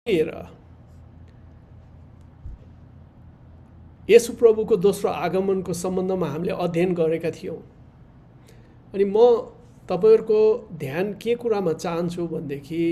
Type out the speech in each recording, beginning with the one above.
येशू प्रभुको दोस्रो आगमनको सम्बन्धमा हामीले अध्ययन गरेका थियौँ। अनि म तपाईहरुको ध्यान के कुरामा चाहन्छु भन्देखि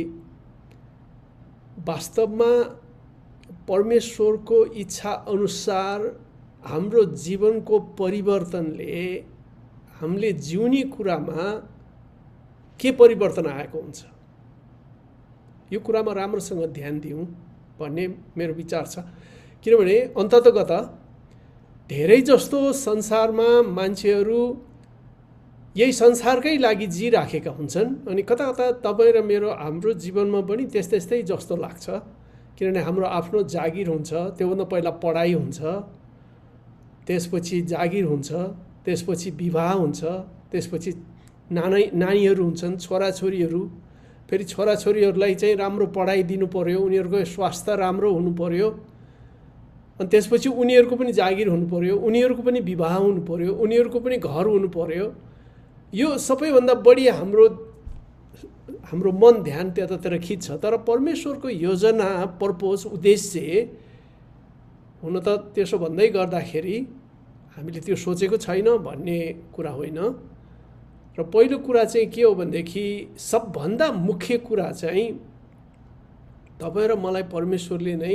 वास्तवमा परमेश्वरको इच्छा अनुसार हाम्रो जीवनको परिवर्तनले हामीले जिउने कुरामा के परिवर्तन आएको हुन्छ, यो कुरामा राम्रोसँग ध्यान दिउँ भन्ने मेरो विचार छ। किनभने अन्ततगत धेरै जस्तो संसारमा मान्छेहरू यही संसारकै लागि जिराखेका हुन्छन्। अनि कता कता तपाईँ र मेरो हाम्रो जीवनमा पनि त्यस्तै जस्तो लाग्छ। किनभने हाम्रो आफ्नो जागिर हुन्छ, त्योभन्दा पहिला पढाइ हुन्छ, त्यसपछि जागिर हुन्छ, त्यसपछि विवाह हुन्छ, त्यसपछि नानीहरू हुन्छन्, छोराछोरीहरू। फेरि छोराछोरीहरूलाई चाहिँ राम्रो पढाइ दिनु पर्यो, उनीहरूको स्वास्थ्य राम्रो हुनु पर्यो, अनि त्यसपछि उनीहरूको पनि जागिर हुनु पर्यो, उनीहरूको पनि विवाह हुनु पर्यो, उनीहरूको पनि घर हुनु पर्यो। यो सबैभन्दा बढी हाम्रो मन ध्यान त्यतातिर खिच्छ। तर परमेश्वरको योजना, पर्पस, उद्देश्य हुन त त्यसो भन्दै गर्दाखेरि हामीले त्यो सोचेको छैन भन्ने कुरा होइन। र पहिलो कुरा चाहिँ के हो भनेदेखि सबभन्दा मुख्य कुरा चाहिँ तपाईँ र मलाई परमेश्वरले नै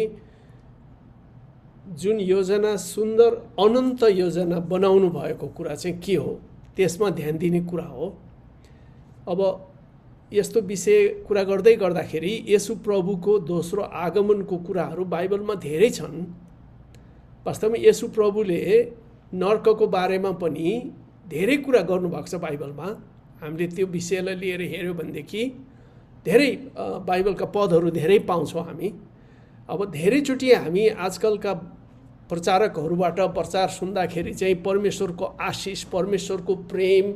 जुन योजना, सुन्दर अनन्त योजना बनाउनु भएको कुरा चाहिँ के हो, त्यसमा ध्यान दिने कुरा हो। अब यस्तो विषय कुरा गर्दै गर्दाखेरि येशू प्रभुको दोस्रो आगमनको कुराहरू बाइबलमा धेरै छन्। वास्तवमा येशू प्रभुले नर्कको बारेमा पनि धेरै कुरा गर्नुभएको छ बाइबलमा। हामीले त्यो विषयलाई लिएर हेऱ्यौँ भनेदेखि धेरै बाइबलका पदहरू धेरै पाउँछौँ हामी। अब धेरैचोटि हामी आजकलका प्रचारकहरूबाट प्रचार सुन्दाखेरि चाहिँ परमेश्वरको आशिष, परमेश्वरको प्रेम,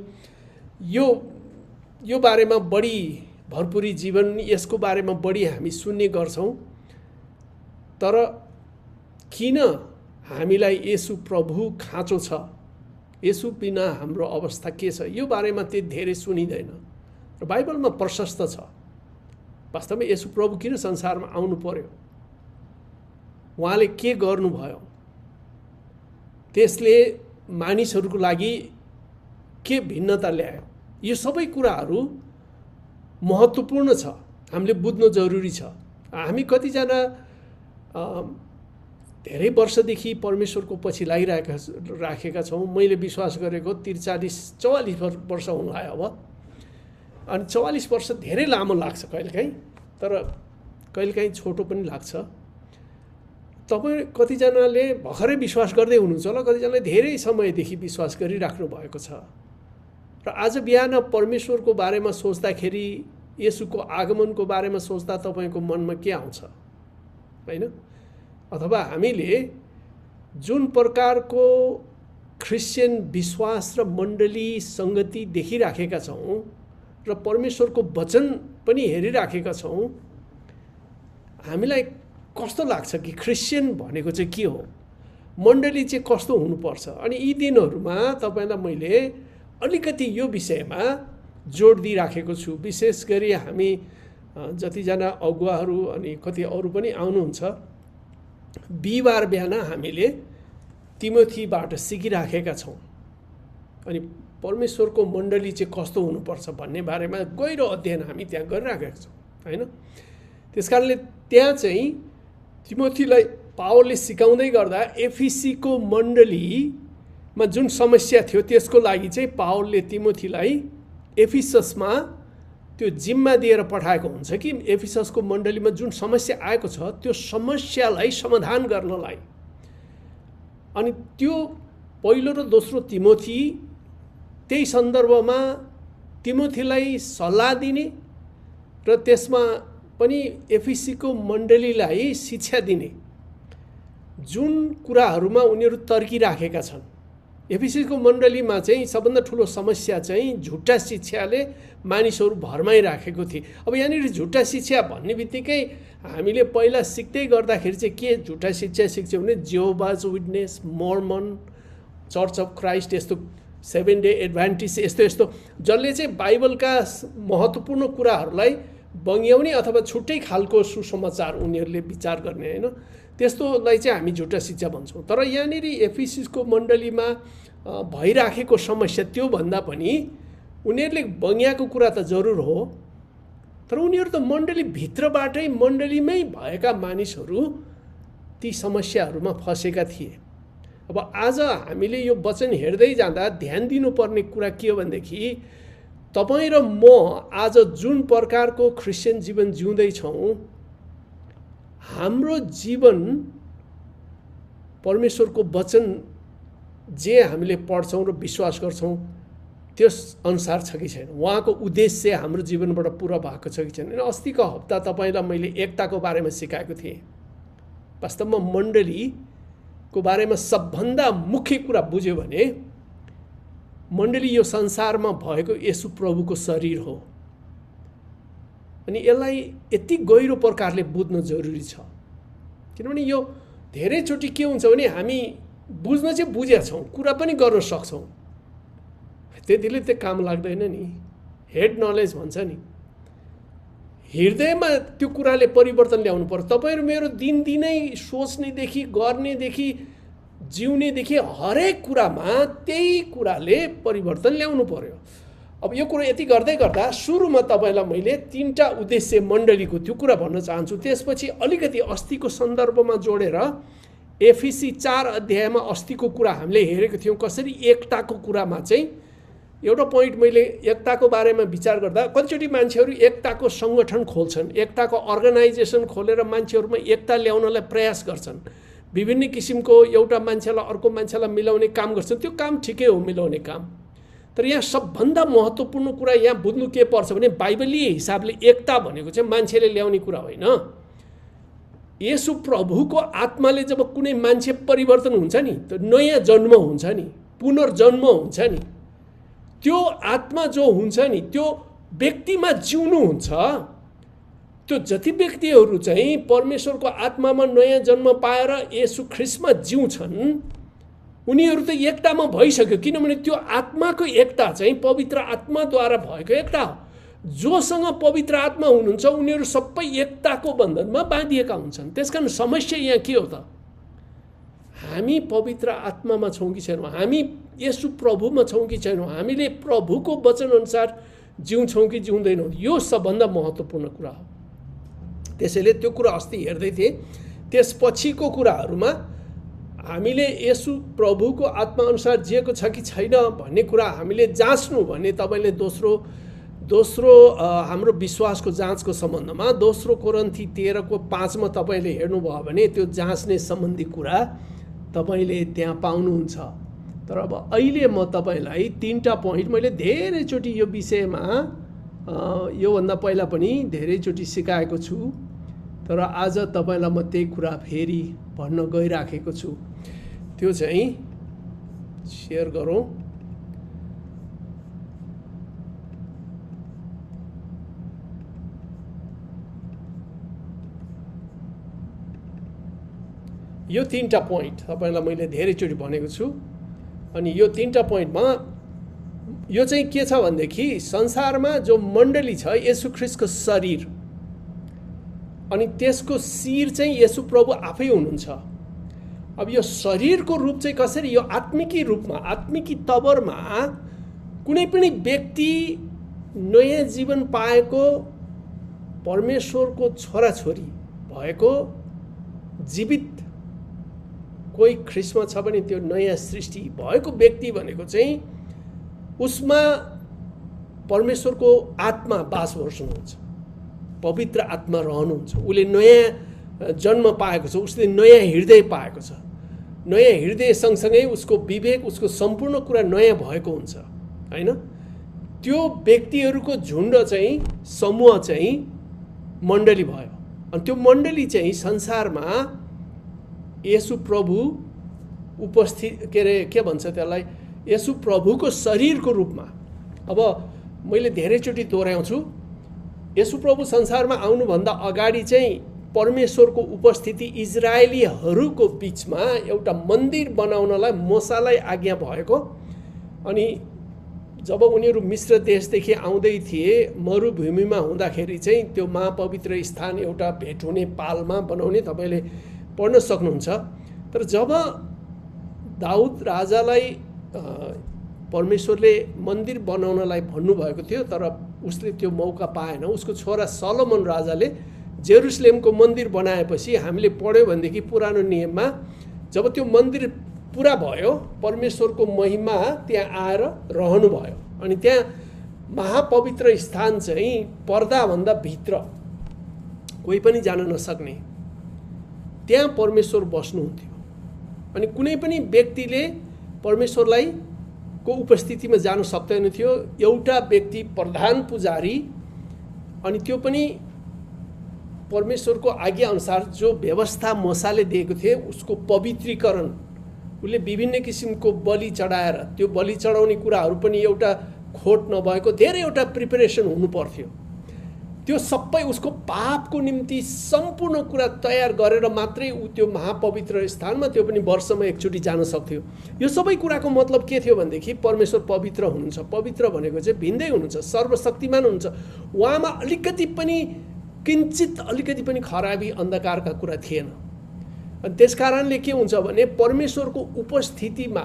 यो बारेमा बढी भरपुरी जीवन, यसको बारेमा बढी हामी सुन्ने गर्छौँ। तर किन हामीलाई येशू प्रभु खाँचो छ, येशू बिना हाम्रो अवस्था के छ, यो बारेमा त्यो धेरै सुनिँदैन र बाइबलमा प्रशस्त छ। वास्तवमा येशू प्रभु किन संसारमा आउनु पर्यो, उहाँले के गर्नुभयो, त्यसले मानिसहरूको लागि के भिन्नता ल्यायो, यो सबै कुराहरू महत्त्वपूर्ण छ, हामीले बुझ्नु जरुरी छ। हामी कतिजना धेरै वर्षदेखि परमेश्वरको पछि लागिराखेका छौँ। मैले विश्वास गरेको 43-44 वर्ष हुनु आयो अब। अनि 44 वर्ष धेरै लामो लाग्छ कहिलेकाहीँ, तर कहिलेकाहीँ छोटो पनि लाग्छ। तपाईँ कतिजनाले भर्खरै विश्वास गर्दै हुनुहुन्छ होला, कतिजनाले धेरै समयदेखि विश्वास गरिराख्नु भएको छ। र आज बिहान परमेश्वरको बारेमा सोच्दाखेरि, येशूको आगमनको बारेमा सोच्दा तपाईँको मनमा के आउँछ, होइन? अथवा हामीले जुन प्रकारको क्रिस्चियन विश्वास र मण्डली सङ्गति देखिराखेका छौँ र परमेश्वरको वचन पनि हेरिराखेका छौँ, हामीलाई कस्तो लाग्छ कि क्रिस्चियन भनेको चाहिँ के हो, मण्डली चाहिँ कस्तो हुनुपर्छ। अनि यी दिनहरूमा तपाईँलाई मैले अलिकति यो विषयमा जोड दिइराखेको छु। विशेष गरी हामी जतिजना अगुवाहरू अनि कति अरू पनि आउनुहुन्छ, बिहिबार बिहान हामीले तिमोथीबाट सिकिराखेका छौँ। अनि परमेश्वरको मण्डली चाहिँ कस्तो हुनुपर्छ भन्ने बारेमा गहिरो अध्ययन हामी त्यहाँ गरिराखेका छौँ, होइन? त्यसकारणले त्यहाँ चाहिँ तिमोथीलाई पावलले सिकाउँदै गर्दा एफिसीको मण्डलीमा जुन समस्या थियो त्यसको लागि चाहिँ पावलले तिमोथीलाई एफिससमा त्यो जिम्मा दिएर पठाएको हुन्छ कि एफिससको मण्डलीमा जुन समस्या आएको छ त्यो समस्यालाई समाधान गर्नलाई। अनि त्यो पहिलो र दोस्रो तिमोथी त्यही सन्दर्भमा तिमोथीलाई सल्लाह दिने र त्यसमा पनि एफिसीको मण्डलीलाई शिक्षा दिने जुन कुराहरूमा उनीहरू तर्किराखेका छन्। एफिसीको मण्डलीमा चाहिँ सबभन्दा ठुलो समस्या चाहिँ झुट्टा शिक्षाले मानिसहरू भरमाइराखेको थिए। अब यहाँनिर झुट्टा शिक्षा भन्ने बित्तिकै हामीले पहिला सिक्दै गर्दाखेरि चाहिँ के झुट्टा शिक्षा सिक्छौँ भने Jehovah's witness, Mormon, church of Christ, यस्तो 7 डे एडभान्टिस्ट, यस्तो जसले चाहिँ बाइबलका महत्त्वपूर्ण कुराहरूलाई बङ्ग्याउने अथवा छुट्टै खालको सुसमाचार उनीहरूले विचार गर्ने होइन, त्यस्तोलाई चाहिँ हामी झुटा शिक्षा भन्छौँ। तर यहाँनिर एफिसको मण्डलीमा भइराखेको समस्या त्योभन्दा पनि उनीहरूले बङ्ग्याएको कुरा त जरुर हो, तर उनीहरू त मण्डलीभित्रबाटै मण्डलीमै भएका मानिसहरू ती समस्याहरूमा फँसेका थिए। अब आज हामीले यो वचन हेर्दै जाँदा ध्यान दिनुपर्ने कुरा के हो भनेदेखि तपाईँ र म आज जुन प्रकारको क्रिस्चियन जीवन जिउँदैछौँ, हाम्रो जीवन परमेश्वरको वचन जे हामीले पढ्छौँ र विश्वास गर्छौँ त्यस अनुसार छ कि छैन, उहाँको उद्देश्य हाम्रो जीवनबाट पुरा भएको छ कि छैन। अस्तिको हप्ता तपाईँलाई मैले एकताको बारेमा सिकाएको थिएँ। वास्तवमा मण्डलीको बारेमा सबभन्दा मुख्य कुरा बुझ्यो भने मण्डली यो संसारमा भएको येशू प्रभुको शरीर हो। अनि यसलाई यति गहिरो प्रकारले बुझ्न जरुरी छ, किनभने यो धेरैचोटि के हुन्छ भने हामी बुझ्न चाहिँ बुझेका छौँ, कुरा पनि गर्न सक्छौँ, त्यतिले त्यो काम लाग्दैन नि। हेड नलेज भन्छ नि, हृदयमा त्यो कुराले परिवर्तन ल्याउनु पर्यो। तपाईँहरू मेरो दिनदिनै सोच्नेदेखि गर्नेदेखि जिउनेदेखि हरेक कुरामा त्यही कुराले परिवर्तन ल्याउनु पर्यो। अब यो कुरा यति गर्दै गर्दा सुरुमा तपाईँलाई मैले 3टा उद्देश्य मण्डलीको त्यो कुरा भन्न चाहन्छु। त्यसपछि अलिकति अस्तिको सन्दर्भमा जोडेर एफिसी 4 अध्यायमा अस्तिको कुरा हामीले हेरेको थियौँ, कसरी एकताको कुरामा चाहिँ एउटा पोइन्ट मैले एकताको बारेमा विचार गर्दा कतिचोटि मान्छेहरू एकताको सङ्गठन खोल्छन्, एकताको अर्गनाइजेसन खोलेर मान्छेहरूमा एकता ल्याउनलाई प्रयास गर्छन्, विभिन्न किसिमको एउटा मान्छेलाई अर्को मान्छेलाई मिलाउने काम गर्छन्। त्यो काम ठिकै हो, मिलाउने काम, तर यहाँ सबभन्दा महत्त्वपूर्ण कुरा यहाँ बुझ्नु के पर्छ भने बाइबलीय हिसाबले एकता भनेको चाहिँ मान्छेले ल्याउने कुरा होइन। येशू प्रभुको आत्माले जब कुनै मान्छे परिवर्तन हुन्छ नि, त्यो नयाँ जन्म हुन्छ नि, पुनर्जन्म हुन्छ नि, त्यो आत्मा जो हुन्छ नि त्यो व्यक्तिमा जिउनु हुन्छ। त्यो जति व्यक्तिहरू चाहिँ परमेश्वरको आत्मामा नयाँ जन्म पाएर येशू ख्रिस्टमा जिउँछन् उनीहरू त एकतामा भइसक्यो, किनभने त्यो आत्माको एकता चाहिँ पवित्र आत्माद्वारा भएको एकता हो। जोसँग पवित्र आत्मा हुनुहुन्छ उनीहरू सबै एकताको बन्धनमा बाँधिएका हुन्छन्। त्यसकारण समस्या यहाँ के हो त, हामी पवित्र आत्मामा छौँ कि छैनौँ, हामी येशू प्रभुमा छौँ कि छैनौँ, हामीले प्रभुको वचन अनुसार जिउँछौँ कि जिउँदैनौँ, यो सबभन्दा महत्त्वपूर्ण कुरा हो। त्यसैले त्यो कुरा अस्ति हेर्दै थिएँ। त्यसपछिको कुराहरूमा हामीले येशू प्रभुको आत्मा अनुसार जिएको छ कि छैन भन्ने कुरा हामीले जाँच्नु भने तपाईँले दोस्रो हाम्रो विश्वासको जाँचको सम्बन्धमा 2 कोरिन्थी 13:5 तपाईँले हेर्नुभयो भने त्यो जाँच्ने सम्बन्धी कुरा तपाईँले त्यहाँ पाउनुहुन्छ। तर अब अहिले म तपाईँलाई 3टा पोइन्ट मैले धेरैचोटि यो विषयमा योभन्दा पहिला पनि धेरैचोटि सिकाएको छु, तर आज तपाईँलाई म त्यही कुरा फेरि भन्न गइराखेको छु। त्यो चाहिँ सेयर गरौँ। यो 3टा पोइन्ट तपाईँलाई मैले धेरैचोटि भनेको छु। अनि यो 3टा पोइन्टमा यो चाहिँ के छ भनेदेखि संसारमा जो मण्डली छ येशू ख्रिस्टको शरीर, अनि त्यसको शिर चाहिँ येशू प्रभु आफै हुनुहुन्छ। अब यो शरीरको रूप चाहिँ कसरी, यो आत्मिकी रूपमा आत्मिकी तवरमा कुनै पनि व्यक्ति नयाँ जीवन पाएको परमेश्वरको छोराछोरी भएको जीवित कोही ख्रिस्टमा छ भने त्यो नयाँ सृष्टि भएको व्यक्ति भनेको चाहिँ उसमा परमेश्वरको आत्मा बास बस्नुहुन्छ, पवित्र आत्मा रहनुहुन्छ, उसले नयाँ जन्म पाएको छ, उसले नयाँ हृदय पाएको छ। नयाँ हृदय सँगसँगै उसको विवेक, उसको सम्पूर्ण कुरा नयाँ भएको हुन्छ हैन। त्यो व्यक्तिहरूको झुण्ड चाहिँ समूह चाहिँ मण्डली भयो। अनि त्यो मण्डली चाहिँ संसारमा येशू प्रभु उपस्थित के भन्छ त्यसलाई, येशू प्रभुको शरीरको रूपमा। अब मैले धेरैचोटि दोहोऱ्याउँछु, येशू प्रभु संसारमा आउनुभन्दा अगाडि चाहिँ परमेश्वरको उपस्थिति इजरायलीहरूको बिचमा एउटा मन्दिर बनाउनलाई मूसालाई आज्ञा भएको, अनि जब उनीहरू मिश्र देशदेखि आउँदै थिए मरुभूमिमा हुँदाखेरि चाहिँ त्यो महापवित्र स्थान एउटा भेट हुने पालमा बनाउने तपाईँले पढ्न सक्नुहुन्छ। तर जब दाउद राजालाई परमेश्वरले मन्दिर बनाउनलाई भन्नुभएको थियो तर उसले त्यो मौका पाएन। उसको छोरा सलोमन राजाले जेरुसलेमको मन्दिर बनाएपछि हामीले पढ्यो भनेदेखि पुरानो नियममा जब त्यो मन्दिर पुरा भयो परमेश्वरको महिमा त्यहाँ आएर रहनुभयो। अनि त्यहाँ महापवित्र स्थान चाहिँ पर्दाभन्दा भित्र कोही पनि जान नसक्ने त्यहाँ परमेश्वर बस्नुहुन्थ्यो। अनि कुनै पनि व्यक्तिले परमेश्वरलाई को उपस्थितिमा जान सक्दैन थियो। एउटा व्यक्ति प्रधान पुजारी, अनि त्यो पनि परमेश्वरको आज्ञा अनुसार जो व्यवस्था मोसाले दिएको थिए उसको पवित्रीकरण, उसले विभिन्न किसिमको बलि चढाएर त्यो बलि चढाउने कुराहरू पनि एउटा खोट नभएको धेरैवटा प्रिपरेसन हुनु पर्थ्यो। त्यो सबै उसको पापको निम्ति सम्पूर्ण कुरा तयार गरेर मात्रै ऊ त्यो महापवित्र स्थानमा त्यो पनि वर्षमा एकचोटि जान सक्थ्यो। यो सबै कुराको मतलब के थियो भनेदेखि परमेश्वर पवित्र हुनुहुन्छ। पवित्र भनेको चाहिँ भिन्दै हुनुहुन्छ, सर्वशक्तिमान हुनुहुन्छ। उहाँमा अलिकति पनि खराबी अन्धकारका कुरा थिएन। अनि त्यस कारणले के हुन्छ भने परमेश्वरको उपस्थितिमा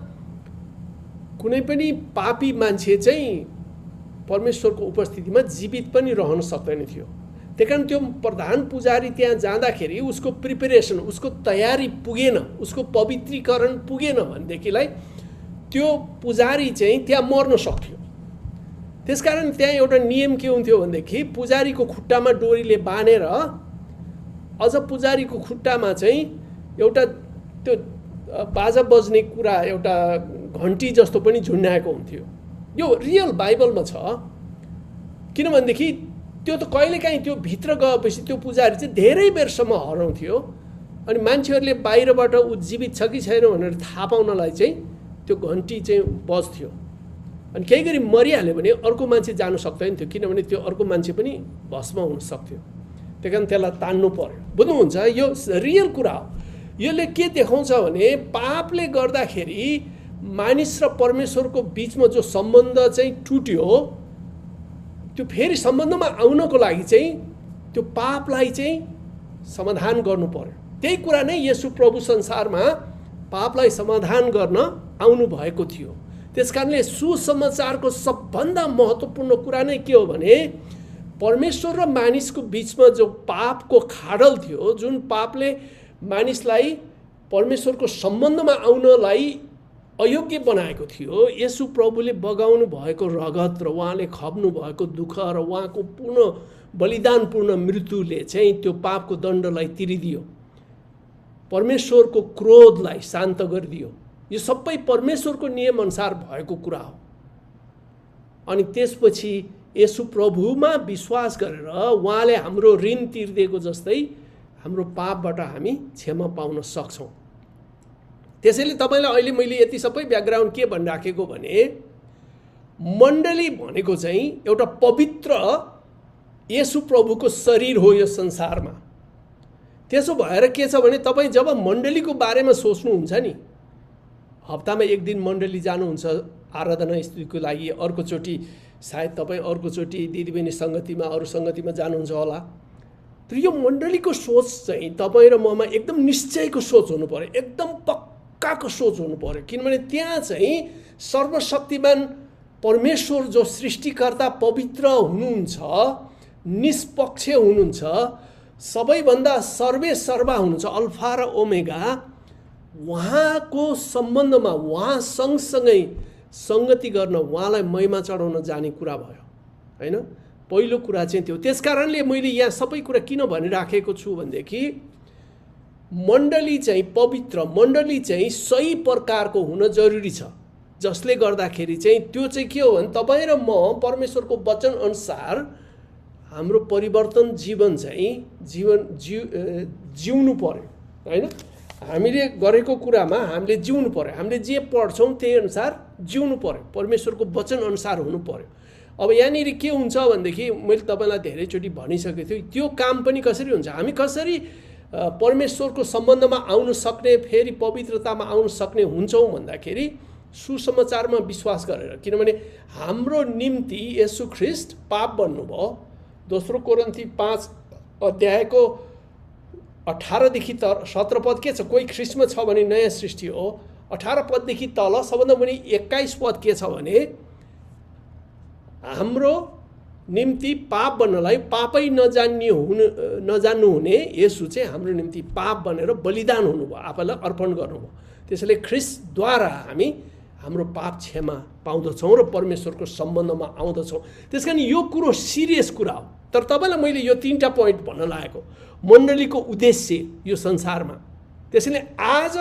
कुनै पनि पापी मान्छे चाहिँ परमेश्वरको उपस्थितिमा जीवित पनि रहन सक्दैन थियो। त्यही कारण त्यो प्रधान पुजारी त्यहाँ जाँदाखेरि उसको प्रिपरेसन, उसको तयारी पुगेन, उसको पवित्रीकरण पुगेन भनेदेखिलाई त्यो पुजारी चाहिँ त्यहाँ मर्न सक्थ्यो। त्यसकारण त्यहाँ एउटा नियम के हुन्थ्यो भनेदेखि पुजारीको खुट्टामा डोरीले बाँधेर अझ पुजारीको खुट्टामा चाहिँ एउटा त्यो बाजा बज्ने कुरा, एउटा घन्टी जस्तो पनि झुन्ड्याएको हुन्थ्यो। यो रियल बाइबलमा छ। किनभनेदेखि त्यो त कहिलेकाहीँ त्यो भित्र गएपछि त्यो पुजारी चाहिँ धेरै बेरसम्म हराउँथ्यो। अनि मान्छेहरूले बाहिरबाट ऊ जीवित छ कि छैन भनेर थाहा पाउनलाई चाहिँ त्यो घन्टी चाहिँ बज्थ्यो। अनि केही गरी मरिहाल्यो भने अर्को मान्छे जान सक्दैन थियो, किनभने त्यो अर्को मान्छे पनि भस्म हुन सक्थ्यो। त्यही कारण त्यसलाई तान्नु पर्यो। बुझ्नुहुन्छ, यो रियल कुरा हो। यसले के देखाउँछ भने पापले गर्दाखेरि मानिस र परमेश्वरको बिचमा जो सम्बन्ध चाहिँ टुट्यो, त्यो फेरि सम्बन्धमा आउनको लागि चाहिँ त्यो पापलाई चाहिँ समाधान गर्नु पर्यो। त्यही कुरा नै येशू प्रभु संसारमा पापलाई समाधान गर्न आउनु भएको थियो। त्यसकारणले सुसमाचारको सबभन्दा महत्त्वपूर्ण कुरा नै के हो भने परमेश्वर र मानिसको बिचमा जो पापको खाडल थियो, जुन पापले मानिसलाई परमेश्वरको सम्बन्धमा आउनलाई अयोग्य बनाएको थियो, येशू प्रभुले बगाउनु भएको रगत र उहाँले खप्नु भएको दुःख र उहाँको पूर्ण बलिदानपूर्ण मृत्युले चाहिँ त्यो पापको दण्डलाई तिरिदियो, परमेश्वरको क्रोधलाई शान्त गरिदियो। यो सबै परमेश्वरको नियम अनुसार भएको कुरा हो। अनि त्यसपछि येशू प्रभुमा विश्वास गरेर उहाँले हाम्रो ऋण तिर्दिएको जस्तै हाम्रो पापबाट हामी क्षमा पाउन सक्छौँ। त्यसैले तपाईँलाई अहिले मैले यति सबै ब्याकग्राउन्ड के भनिराखेको भने मण्डली भनेको चाहिँ एउटा पवित्र येशू प्रभुको शरीर हो यो संसारमा। त्यसो भएर के छ भने तपाईँ जब मण्डलीको बारेमा सोच्नुहुन्छ नि, हप्तामा एक दिन मण्डली जानुहुन्छ आराधना स्तुतिको लागि, अर्कोचोटि सायद तपाईँ अर्कोचोटि दिदीबहिनी सङ्गतिमा अरू सङ्गतिमा जानुहुन्छ होला। तर यो मण्डलीको सोच चाहिँ तपाईँ र ममा एकदम निश्चयको सोच हुनु पर्यो, एकदम पक्काको सोच हुनु पर्यो। किनभने त्यहाँ चाहिँ सर्वशक्तिमान परमेश्वर जो सृष्टिकर्ता पवित्र हुनुहुन्छ, निष्पक्ष हुनुहुन्छ, सबैभन्दा सर्वे सर्वा हुनुहुन्छ, अल्फा र ओमेगा, उहाँको सम्बन्धमा उहाँ सँगसँगै सङ्गति गर्न, उहाँलाई महिमा चढाउन जाने कुरा भयो हैन। पहिलो कुरा चाहिँ त्यो। त्यसकारणले मैले यहाँ सबै कुरा किन भनिराखेको छु भनेदेखि मण्डली चाहिँ पवित्र, मण्डली चाहिँ सही प्रकारको हुन जरुरी छ, जसले गर्दाखेरि चाहिँ त्यो चाहिँ के हो भने तपाईँ र म परमेश्वरको वचन अनुसार हाम्रो परिवर्तन जीवन चाहिँ जिउनु पर्यो हैन। हामीले गरेको कुरामा हामीले जिउनु पर्यो, हामीले जे पढ्छौँ त्यही अनुसार जिउनु पर्यो, परमेश्वरको वचन अनुसार हुनु पर्यो। अब यहाँनिर के हुन्छ भनेदेखि मैले तपाईँलाई धेरैचोटि भनिसकेको थिएँ, त्यो काम पनि कसरी हुन्छ, हामी कसरी परमेश्वरको सम्बन्धमा आउन सक्ने, फेरि पवित्रतामा आउन सक्ने हुन्छौँ भन्दाखेरि सुसमाचारमा विश्वास गरेर, किनभने हाम्रो निम्ति येशू ख्रीष्ट पाप बन्नुभयो। दोस्रो कोरिन्थी 5 अध्यायको 18 देखि 17 पद के छ? कोही ख्रीष्टमा छ भने नयाँ सृष्टि हो। 18 पददेखि तल सबभन्दा मुनि 21 पद के छ भने हाम्रो निम्ति पाप बन्नलाई पापै नजान्नु हुने येशू चाहिँ हाम्रो निम्ति पाप बनेर बलिदान हुनुभयो, आफैलाई अर्पण गर्नुभयो। त्यसैले ख्रीष्टद्वारा हामी हाम्रो पाप क्षमा पाउँदछौँ र परमेश्वरको सम्बन्धमा आउँदछौँ। त्यस कारण यो कुरो सिरियस कुरा हो। तर तपाईँलाई मैले यो 3टा पोइन्ट भन्न लागेको, मण्डलीको उद्देश्य यो संसारमा। त्यसैले आज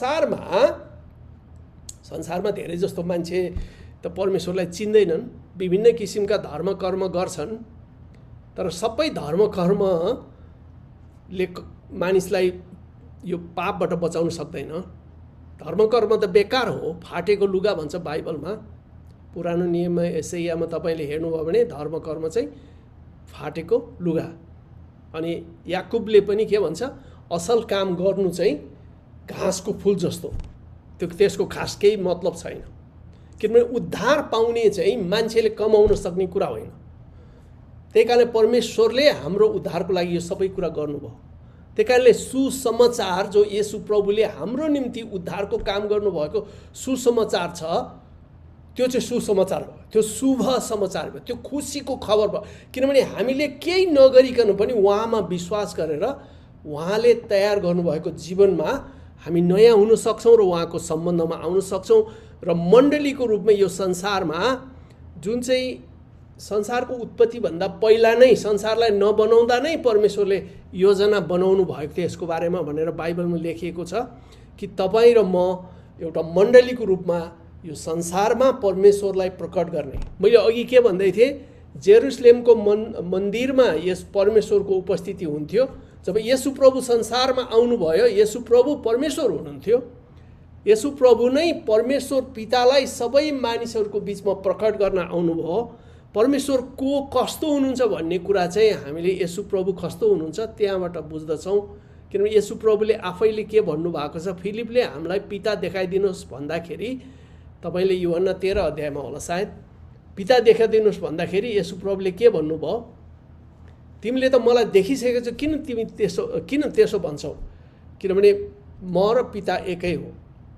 संसारमा धेरै जस्तो मान्छे त परमेश्वरलाई चिन्दैनन्, विभिन्न किसिमका धर्म कर्म गर्छन्, तर सबै धर्म कर्मले मानिसलाई यो पापबाट बचाउन सक्दैन। धर्म कर्म त बेकार हो, फाटेको लुगा भन्छ बाइबलमा। पुरानो नियममा एसाइयामा तपाईँले हेर्नुभयो भने धर्म कर्म चाहिँ फाटेको लुगा। अनि याकुबले पनि के भन्छ, असल काम गर्नु चाहिँ घाँसको फुल जस्तो, त्यसको खास केही मतलब छैन। किनभने उद्धार पाउने चाहिँ मान्छेले कमाउन सक्ने कुरा होइन। त्यही कारणले परमेश्वरले हाम्रो उद्धारको लागि यो सबै कुरा गर्नुभयो। त्यही कारणले सुसमाचार जो येशू प्रभुले हाम्रो निम्ति उद्धारको काम गर्नुभएको सुसमाचार छ, त्यो चाहिँ सुसमाचार भयो, त्यो शुभ समाचार भयो, त्यो खुसीको खबर भयो। किनभने हामीले केही नगरिकन पनि उहाँमा विश्वास गरेर उहाँले तयार गर्नुभएको जीवनमा हामी नयाँ हुन सक्छौँ र उहाँको सम्बन्धमा आउन सक्छौँ। र मण्डलीको रूपमा यो संसारमा जुन चाहिँ संसारको उत्पत्तिभन्दा पहिला नै, संसारलाई नबनाउँदा नै परमेश्वरले योजना बनाउनु भएको थियो यसको बारेमा भनेर बाइबलमा लेखिएको छ कि तपाईँ र म एउटा मण्डलीको रूपमा यो संसारमा परमेश्वरलाई प्रकट गर्ने। मैले अघि के भन्दै थिएँ, जेरुसलेमको मन्दिरमा यस परमेश्वरको उपस्थिति हुन्थ्यो। जब येशू प्रभु संसारमा आउनुभयो, येशू प्रभु परमेश्वर हुनुहुन्थ्यो। येशू प्रभु नै परमेश्वर पितालाई सबै मानिसहरूको बिचमा प्रकट गर्न आउनुभयो। परमेश्वर को कस्तो हुनुहुन्छ भन्ने कुरा चाहिँ हामीले येशू प्रभु कस्तो हुनुहुन्छ त्यहाँबाट बुझ्दछौँ। किनभने येशू प्रभुले आफैले के भन्नुभएको छ, फिलिपले हामीलाई पिता देखाइदिनुहोस् भन्दाखेरि, तपाईँले यूहन्ना 13 अध्यायमा होला सायद, पिता देखाइदिनुहोस् भन्दाखेरि येशू प्रभुले के भन्नुभयो, तिमीले त मलाई देखिसकेको छौ, किन त्यसो भन्छौ, किनभने म र पिता एकै हो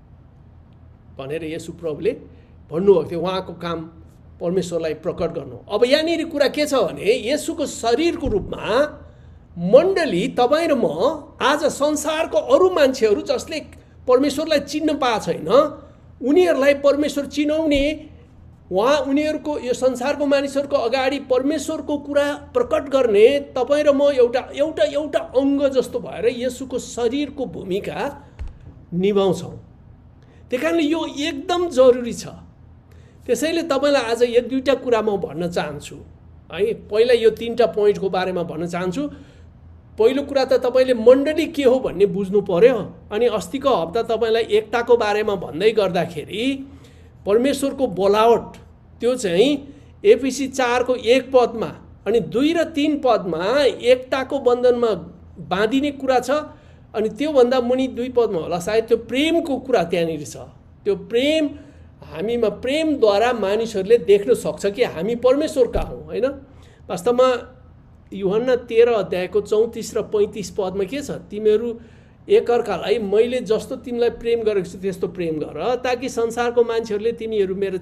भनेर येशू प्रभुले भन्नुभएको थियो। उहाँको काम परमेश्वरलाई प्रकट गर्नु। अब यहाँनिर कुरा के छ भने येशूको शरीरको रूपमा मण्डली तपाईँ र म आज संसारको अरू मान्छेहरू जसले परमेश्वरलाई चिन्न पाएको छैन, उनीहरूलाई परमेश्वर चिनाउने, उनीहरूको यो संसारको मानिसहरूको अगाडि परमेश्वरको कुरा प्रकट गर्ने तपाईँ र म एउटा अङ्ग जस्तो भएर येशूको शरीरको भूमिका निभाउँछौँ। त्यही कारणले यो एकदम जरुरी छ। त्यसैले तपाईँलाई आज 1-2टा कुरा म भन्न चाहन्छु है। पहिला यो 3टा पोइन्टको बारेमा भन्न चाहन्छु। पहिलो कुरा त तपाईँले मण्डली के हो भन्ने बुझ्नु पर्यो। अनि अस्तिको हप्ता तपाईँलाई एकताको बारेमा भन्दै गर्दाखेरि परमेश्वरको बोलावट त्यो चाहिँ एफिसी 4को 1 पदमा अनि 2 र 3 पदमा एकताको बन्धनमा बाँधिने कुरा छ। अनि त्योभन्दा मुनि 2 पदमा होला सायद त्यो प्रेमको कुरा त्यहाँनिर छ। त्यो प्रेम, हामीमा प्रेमद्वारा मानिसहरूले देख्न सक्छ कि हामी परमेश्वरका हौँ होइन। वास्तवमा यूहन्ना 13 अध्यायको 34 र 35 पदमा के छ, तिमीहरू एकअर्कालाई मैले जस्तो तिमीलाई प्रेम गरेको छु त्यस्तो प्रेम गर, ताकि संसारको मान्छेहरूले तिमीहरू मेरो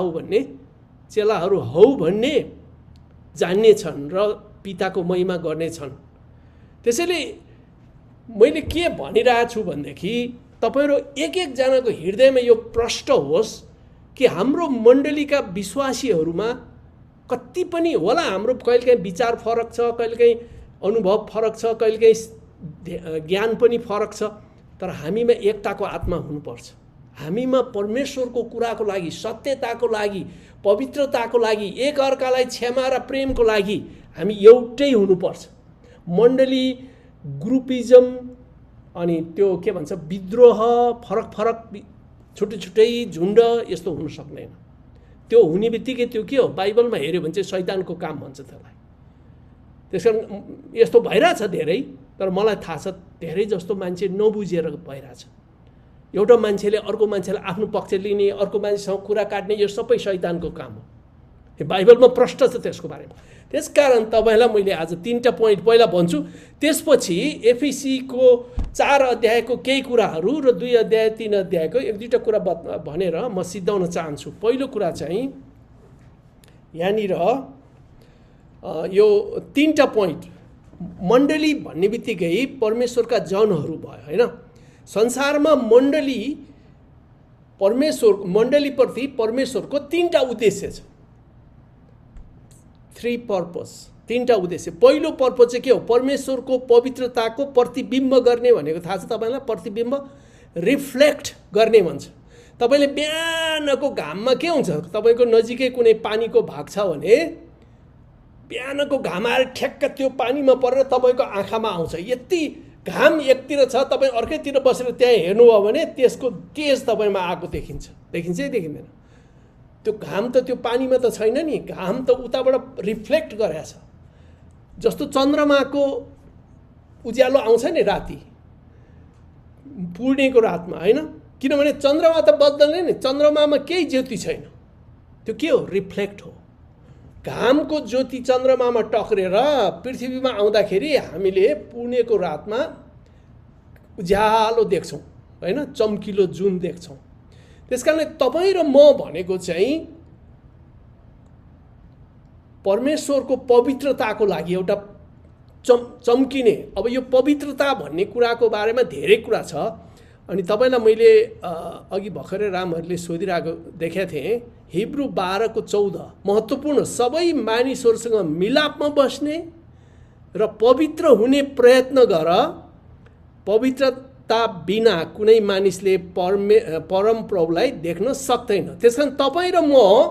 चेलाहरू हौ भन्ने जान्नेछन् र पिताको महिमा गर्नेछन्। त्यसैले मैले के भनिरहेको छु भनेदेखि तपाईँहरू एक-एकजनाको हृदयमा यो प्रष्ट होस् कि हाम्रो मण्डलीका विश्वासीहरूमा कति पनि होला हाम्रो कहिलेकाहीँ विचार फरक छ, कहिलेकाहीँ अनुभव फरक छ, कहिलेकाहीँ ज्ञान पनि फरक छ, तर हामीमा एकताको आत्मा हुनुपर्छ। हामीमा परमेश्वरको कुराको लागि, सत्यताको लागि, पवित्रताको लागि, एकअर्कालाई क्षमा र प्रेमको लागि हामी एउटै हुनुपर्छ। मण्डली ग्रुपिजम अनि त्यो के भन्छ विद्रोह, फरक छुट्टै झुन्ड यस्तो हुन सक्दैन। त्यो हुने बित्तिकै त्यो के हो, बाइबलमा हेऱ्यो भने चाहिँ शैतानको काम भन्छ त्यसलाई। त्यसकारण यस्तो भइरहेछ धेरै, तर मलाई थाहा छ धेरै जस्तो मान्छे नबुझेर भइरहेछ। एउटा मान्छेले अर्को मान्छेलाई आफ्नो पक्ष लिने, अर्को मान्छेसँग कुरा काट्ने, यो सबै शैतानको काम हो। यो बाइबलमा प्रष्ट छ त्यसको बारेमा। त्यसकारण तपाईँलाई मैले आज 3टा पोइन्ट पहिला भन्छु, त्यसपछि एफिसीको 4 अध्यायको केही कुराहरू र 2 अध्याय 3 अध्यायको 1-2टा कुरा भनेर म सिद्धाउन चाहन्छु। पहिलो कुरा चाहिँ यहाँनिर यो 3टा पोइन्ट, मण्डली भन्ने बित्तिकै परमेश्वरका जनहरू भयो होइन। संसारमा मण्डलीप्रति परमेश्वरको 3टा उद्देश्य छ, 3 पर्पस, 3टा उद्देश्य। पहिलो पर्पस चाहिँ के हो? परमेश्वरको पवित्रताको प्रतिबिम्ब गर्ने भनेको थाहा छ तपाईँलाई? प्रतिबिम्ब, रिफ्लेक्ट गर्ने भन्छ। तपाईँले बिहानको घाममा के हुन्छ? तपाईँको नजिकै कुनै पानीको भाग छ भने बिहानको घाम आएर ठ्याक्क त्यो पानीमा परेर तपाईँको आँखामा आउँछ। यति घाम एकतिर छ, तपाईँ अर्कैतिर बसेर त्यहाँ हेर्नुभयो भने त्यसको तेज तपाईँमा आएको देखिन्छ कि देखिँदैन? त्यो घाम त त्यो पानीमा त छैन नि, घाम त उताबाट रिफ्लेक्ट गरेछ। जस्तो चन्द्रमाको उज्यालो आउँछ नि राति, पूर्णिमाको रातमा होइन, किनभने चन्द्रमा त बद्दैन नि, चन्द्रमामा केही ज्योति छैन, त्यो के हो? रिफ्लेक्ट हो। घामको ज्योति चन्द्रमामा टक्रेर पृथ्वीमा आउँदाखेरि हामीले पूर्णिमाको रातमा उज्यालो देख्छौँ होइन, चम्किलो जुन देख्छौँ। त्यसकारणले तपाईँ र म भनेको चाहिँ परमेश्वरको पवित्रताको लागि एउटा चम्किने। अब यो पवित्रता भन्ने कुराको बारेमा धेरै कुरा छ, अनि तपाईँलाई मैले अघि भर्खरै रामहरूले सोधिरहेको देखेको थिएँ। हिब्रू 12:14 महत्त्वपूर्ण, सबै मानिसहरूसँग मिलापमा बस्ने र पवित्र हुने प्रयत्न गर, पवित्रता बिना कुनै मानिसले परमप्रभुलाई देख्न सक्दैन। त्यसकारण तपाईँ र म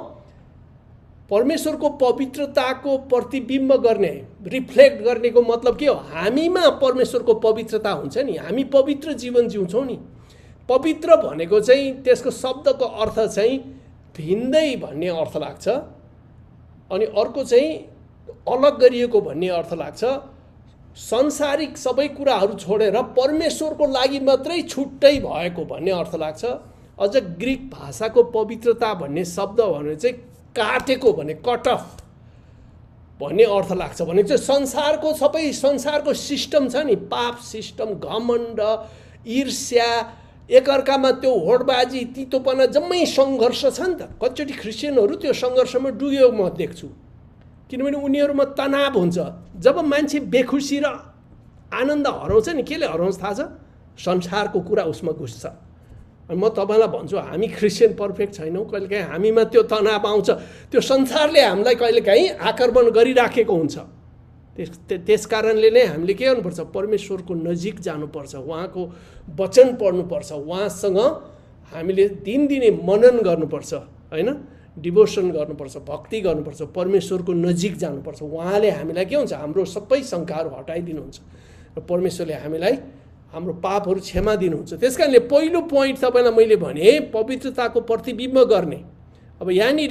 परमेश्वरको पवित्रताको प्रतिबिम्ब गर्ने, रिफ्लेक्ट गर्नेको मतलब के हो? हामीमा परमेश्वरको पवित्रता हुन्छ नि, हामी पवित्र जीवन जिउँछौँ नि। पवित्र भनेको चाहिँ त्यसको शब्दको अर्थ चाहिँ भिन्दै भन्ने अर्थ लाग्छ, अनि अर्को चाहिँ अलग गरिएको भन्ने अर्थ लाग्छ। संसारिक सबै कुराहरू छोडेर परमेश्वरको लागि मात्रै छुट्टै भएको भन्ने अर्थ लाग्छ। अझ ग्रिक भाषाको पवित्रता भन्ने शब्द भने चाहिँ काटेको भने, कट अफ भन्ने अर्थ लाग्छ। भने चाहिँ संसारको सबै संसारको सिस्टम छ नि, पाप सिस्टम, घमण्ड, ईर्ष्या, एकअर्कामा त्यो होडबाजी, तितोपना, जम्मै सङ्घर्ष छ नि त। कतिचोटि क्रिस्चियनहरू त्यो सङ्घर्षमा डुब्यो म देख्छु, किनभने उनीहरूमा तनाव हुन्छ। जब मान्छे बेखुसी र आनन्द हराउँछ नि, केले हराउँछ थाहा छ? संसारको कुरा उसमा घुस्छ। अनि म तपाईँलाई भन्छु, हामी क्रिस्चियन पर्फेक्ट छैनौँ, कहिलेकाहीँ हामीमा त्यो तनाव आउँछ। त्यो संसारले हामीलाई कहिलेकाहीँ आक्रमण गरिराखेको हुन्छ। त्यस कारणले नै हामीले के गर्नुपर्छ? परमेश्वरको नजिक जानुपर्छ, उहाँको वचन पढ्नुपर्छ, उहाँसँग हामीले दिनदिनै मनन गर्नुपर्छ होइन, डिभोसन गर्नुपर्छ, भक्ति गर्नुपर्छ, परमेश्वरको नजिक जानुपर्छ। उहाँले हामीलाई के हुन्छ? हाम्रो सबै शङ्काहरू हटाइदिनुहुन्छ र परमेश्वरले हामीलाई हाम्रो पापहरू क्षमा दिनुहुन्छ। त्यस कारणले पहिलो पोइन्ट तपाईँलाई मैले भने पवित्रताको प्रतिबिम्ब गर्ने। अब यहाँनिर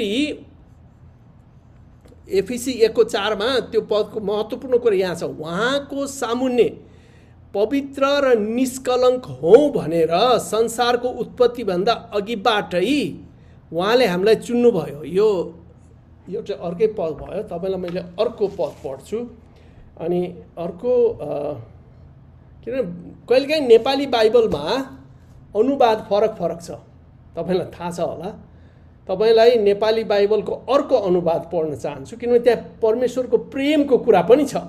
एफिसी 1:4 त्यो पदको महत्त्वपूर्ण कुरा यहाँ छ, उहाँको सामुन्ने पवित्र र निष्कलङ्क हौँ भनेर संसारको उत्पत्तिभन्दा अघिबाटै उहाँले हामीलाई चुन्नुभयो। यो चाहिँ अर्कै पद भयो। तपाईँलाई मैले अर्को पद पढ्छु। अनि अर्को किन कहिलेकाहीँ नेपाली बाइबलमा अनुवाद फरक छ, तपाईँलाई थाहा छ होला। तपाईँलाई नेपाली बाइबलको अर्को अनुवाद पढ्न चाहन्छु, किनभने त्यहाँ परमेश्वरको प्रेमको कुरा पनि छ।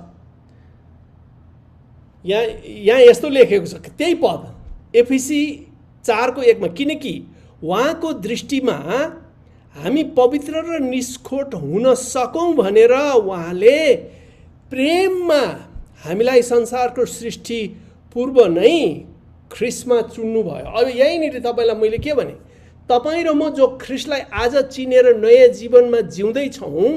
यहाँ यस्तो लेखेको छ, त्यही पद एफिसी 4:1 किनकि उहाँको दृष्टिमा हामी पवित्र र निष्खोट हुन सकौँ भनेर उहाँले प्रेममा हामीलाई संसारको सृष्टि पूर्व नै ख्रिस्टमा चुन्नुभयो। अब यहीँनिर तपाईँलाई मैले के भने, तपाईँ र म जो ख्रिस्टलाई आज चिनेर नयाँ जीवनमा जिउँदैछौँ,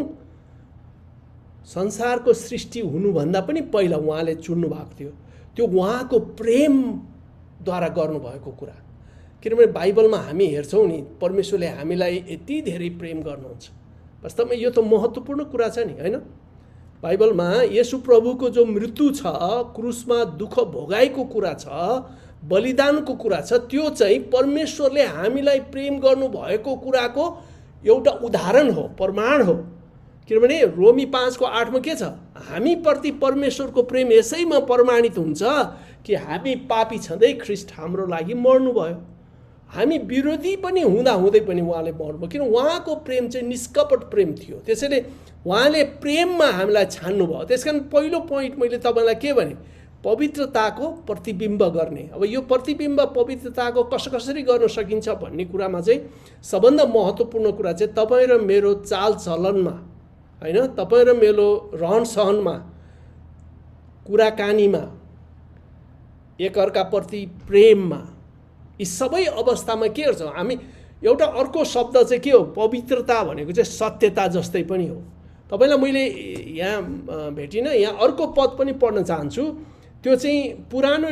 संसारको सृष्टि हुनुभन्दा पनि पहिला उहाँले चुन्नु भएको थियो। त्यो उहाँको प्रेमद्वारा गर्नुभएको कुरा। किनभने बाइबलमा हामी हेर्छौँ नि, परमेश्वरले हामीलाई यति धेरै प्रेम गर्नुहुन्छ। वास्तवमा यो त महत्त्वपूर्ण कुरा छ नि होइन। बाइबलमा येशू प्रभुको जो मृत्यु छ, क्रुसमा दुःख भोगाइको कुरा छ, बलिदानको कुरा छ, त्यो चाहिँ परमेश्वरले हामीलाई प्रेम गर्नुभएको कुराको एउटा उदाहरण हो, प्रमाण हो। किनभने रोमी 5:8 के छ, हामीप्रति परमेश्वरको प्रेम यसैमा प्रमाणित हुन्छ कि हामी पापी छँदै ख्रीष्ट हाम्रो लागि मर्नुभयो। हामी विरोधी पनि हुँदै पनि उहाँले मर्नुभयो, किन उहाँको प्रेम चाहिँ निष्कपट प्रेम थियो। त्यसैले उहाँले प्रेममा हामीलाई छान्नुभयो। त्यसकारण पहिलो पोइन्ट मैले तपाईँलाई के भने, पवित्रताको प्रतिबिम्ब गर्ने। अब यो प्रतिबिम्ब पवित्रताको कसरी गर्न सकिन्छ भन्ने कुरामा चाहिँ सबभन्दा महत्त्वपूर्ण कुरा चाहिँ तपाईँ र मेरो चालचलनमा हैन, तपाईँ र मेरो रहन सहनमा, कुराकानीमा, एकअर्काप्रति प्रेममा, यी सबै अवस्थामा के गर्छ हामी। एउटा अर्को शब्द चाहिँ के हो, पवित्रता भनेको चाहिँ सत्यता जस्तै पनि हो। तपाईँलाई मैले यहाँ भेटिनँ, यहाँ अर्को पद पनि पढ्न चाहन्छु। त्यो चाहिँ पुरानो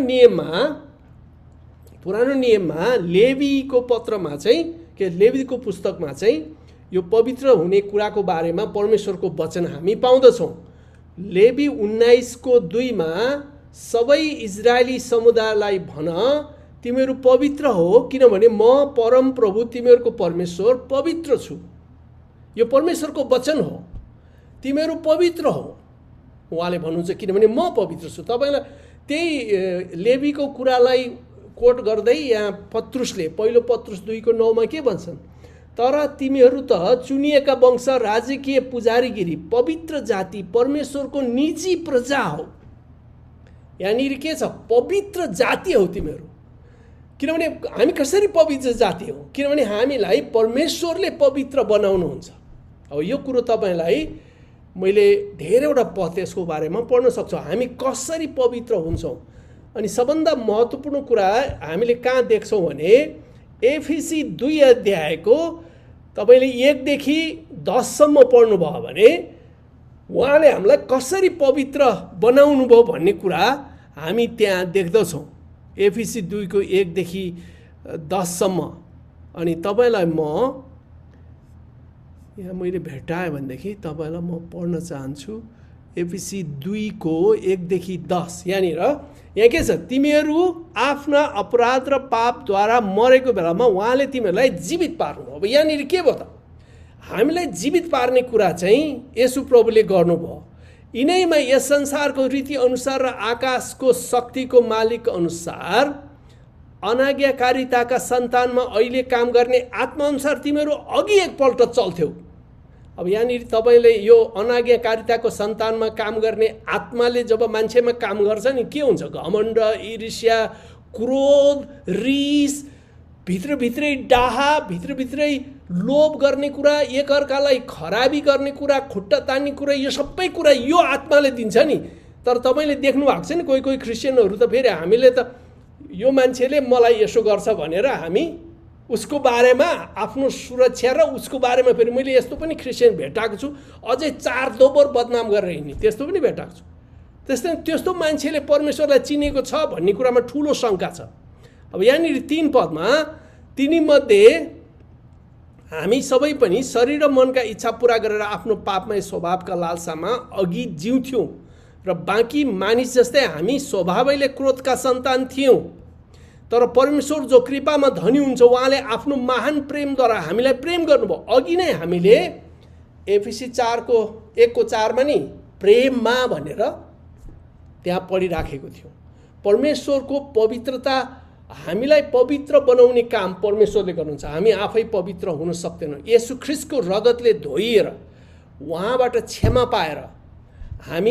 नियममा लेवीको पत्रमा चाहिँ के लेवीको पुस्तकमा चाहिँ यो पवित्र हुने कुराको बारेमा परमेश्वरको वचन हामी पाउँदछौँ। लेवी 19:2 सबै इजरायली समुदायलाई भन, तिमीहरू पवित्र हो किनभने म परमप्रभु तिमीहरूको परमेश्वर पवित्र छु। यो परमेश्वरको वचन हो, तिमीहरू पवित्र हो उहाँले भन्नुहुन्छ, किनभने म पवित्र छु। तपाईँलाई त्यही लेवीको कुरालाई कोट गर्दै यहाँ पत्रुसले पहिलो पत्रुस 2:9 के भन्छन्, तर तिमीहरू त चुनिएका वंश, राजकीय पुजारीगिरी, पवित्र जाति, परमेश्वरको निजी प्रजा हो। यहाँनिर के छ, पवित्र जाति हो तिमीहरू। किनभने हामी कसरी पवित्र जाति हो, किनभने हामीलाई परमेश्वरले पवित्र बनाउनुहुन्छ। अब यो कुरो तपाईँलाई मैले धेरैवटा पद यसको बारेमा पढ्न सक्छु, हामी कसरी पवित्र हुन्छौँ। अनि सबभन्दा महत्त्वपूर्ण कुरा हामीले कहाँ देख्छौँ भने एफिसी 2 अध्यायको तपाईँले 1देखि 10सम्म पढ्नुभयो भने उहाँले हामीलाई कसरी पवित्र बनाउनु भयो भन्ने कुरा हामी त्यहाँ देख्दछौँ। एफिसी 2:1देखि 10सम्म। अनि तपाईँलाई म यहाँ मैले भेटाएँ भनेदेखि तपाईँलाई म पढ्न चाहन्छु। एफिसी 2:1देखि 10 यहाँनिर यहाँ के छ, तिमीहरू आफ्ना अपराध र पापद्वारा मरेको बेलामा उहाँले तिमीहरूलाई जीवित पार्नु। अब यहाँनिर के भयो त, हामीलाई जीवित पार्ने कुरा चाहिँ येशू प्रभुले गर्नुभयो। यिनैमा यस संसारको रीति अनुसार र आकाशको शक्तिको मालिक अनुसार अनाज्ञाकारिताका सन्तानमा अहिले काम गर्ने आत्माअनुसार तिमीहरू अघि एकपल्ट चल्थ्यौ। अब यहाँनिर तपाईँले यो अनाज्ञाकारिताको सन्तानमा काम गर्ने आत्माले जब मान्छेमा काम गर्छ नि के हुन्छ, घमण्ड, ईर्ष्या, क्रोध, रिस, भित्रभित्रै डाहा, भित्रभित्रै लोभ गर्ने कुरा, एकअर्कालाई खराबी गर्ने कुरा, खुट्टा तान्ने कुरा, यो सबै कुरा यो आत्माले दिन्छ नि। तर तपाईँले देख्नु भएको छ नि कोही क्रिस्चियनहरू त फेरि हामीले त यो मान्छेले मलाई यसो गर्छ भनेर हामी उसको बारेमा आफ्नो सुरक्षा र उसको बारेमा फेरि मैले यस्तो पनि क्रिस्चियन भेटाएको छु, अझै 4 दोबर बदनाम गरेर हिँड्ने त्यस्तो पनि भेटाएको छु। त्यस्तो मान्छेले परमेश्वरलाई चिनेको छ भन्ने कुरामा ठुलो शङ्का छ। अब यहाँनिर 3 पदमा तिनीमध्ये हामी सबै पनि शरीर र मनका इच्छा पुरा गरेर आफ्नो पापमय स्वभावका लालसामा अघि जिउँथ्यौँ र बाँकी मानिस जस्तै हामी स्वभावैले क्रोधका सन्तान थियौँ। तर परमेश्वर जो कृपामा धनी हुन्छ उहाँले आफ्नो महान प्रेमद्वारा हामीलाई प्रेम गर्नुभयो। अघि नै हामीले एफिसी 1:4 नि प्रेममा भनेर त्यहाँ पढिराखेको थियो। परमेश्वरको पवित्रता, हामीलाई पवित्र बनाउने काम परमेश्वरले गर्नुहुन्छ, हामी आफै पवित्र हुन सक्दैनौँ। येशू ख्रीष्टको रगतले धोइएर उहाँबाट क्षमा पाएर हामी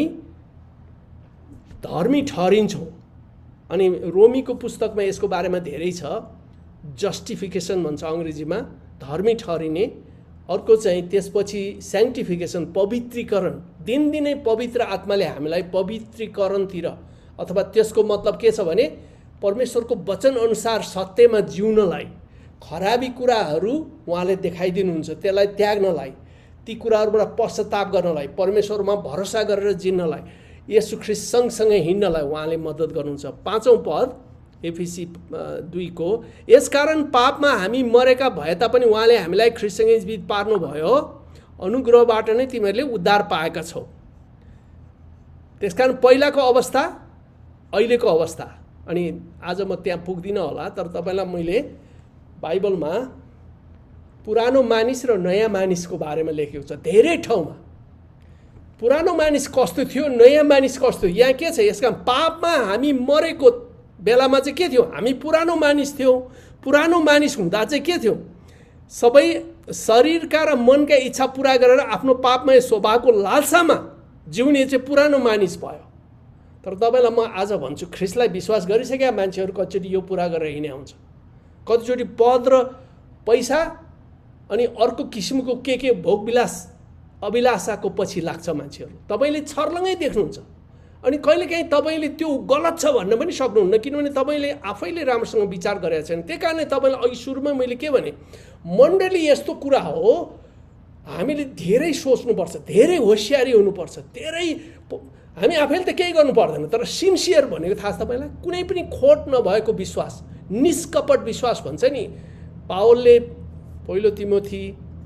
धर्मी ठहरिन्छौँ। अनि रोमीको पुस्तकमा यसको बारेमा धेरै छ, जस्टिफिकेसन भन्छ अङ्ग्रेजीमा, धर्मी ठहरिने। अर्को चाहिँ त्यसपछि स्याङ्टिफिकेसन, पवित्रीकरण। दिनदिनै पवित्र आत्माले हामीलाई पवित्रीकरणतिर, अथवा त्यसको मतलब के छ भने परमेश्वरको वचन अनुसार सत्यमा जिउनलाई, खराबी कुराहरू उहाँले देखाइदिनुहुन्छ, त्यसलाई त्याग्नलाई, ती कुराहरूबाट पश्चाताप गर्नलाई, परमेश्वरमा भरोसा गरेर जिन्नलाई, येशू ख्रीष्ट सँगसँगै हिँड्नलाई उहाँले मद्दत गर्नुहुन्छ। 5औं पद एफिसी 2 यसकारण पापमा हामी मरेका भए तापनि उहाँले हामीलाई ख्रीष्टसँगै जीवित पार्नुभयो, अनुग्रहबाट नै तिमीहरूले उद्धार पाएका छौ। त्यसकारण पहिलाको अवस्था, अहिलेको अवस्था, अनि आज म त्यहाँ पुग्दिनँ होला, तर तपाईँलाई मैले बाइबलमा पुरानो मानिस र नयाँ मानिसको बारेमा लेखेको छ धेरै ठाउँमा। पुरानो मानिस कस्तो थियो, नयाँ मानिस कस्तो, यहाँ के छ, यसका पापमा हामी मरेको बेलामा चाहिँ के थियो, हामी पुरानो मानिस थियौँ। पुरानो मानिस हुँदा चाहिँ के थियो, सबै शरीरका र मनका इच्छा पुरा गरेर आफ्नो पापमय स्वभावको लालसामा जिउने चाहिँ पुरानो मानिस भयो। तर तपाईँलाई म आज भन्छु, ख्रिस्टलाई विश्वास गरिसकेका मान्छेहरू कतिचोटि यो पुरा गरेर हिँड्ने हुन्छ। कतिचोटि पद र पैसा अनि अर्को किसिमको के भोगविलास अभिलाषाको पछि लाग्छ मान्छेहरू। तपाईँले छर्लङ्गै देख्नुहुन्छ। अनि कहिलेकाहीँ तपाईँले त्यो गलत छ भन्न पनि सक्नुहुन्न, किनभने तपाईँले आफैले राम्रोसँग विचार गरेका छैन। त्यही कारणले तपाईँलाई अघि सुरुमा मैले के भने, मण्डली यस्तो कुरा हो, हामीले धेरै सोच्नुपर्छ, धेरै होसियारी हुनुपर्छ, धेरै हामी आफैले त केही गर्नु पर्दैन, तर सिन्सियर भनेको थाहा छ तपाईँलाई, कुनै पनि खोट नभएको विश्वास, निष्कपट विश्वास भन्छ नि। पावलले पहिलो तिमोथी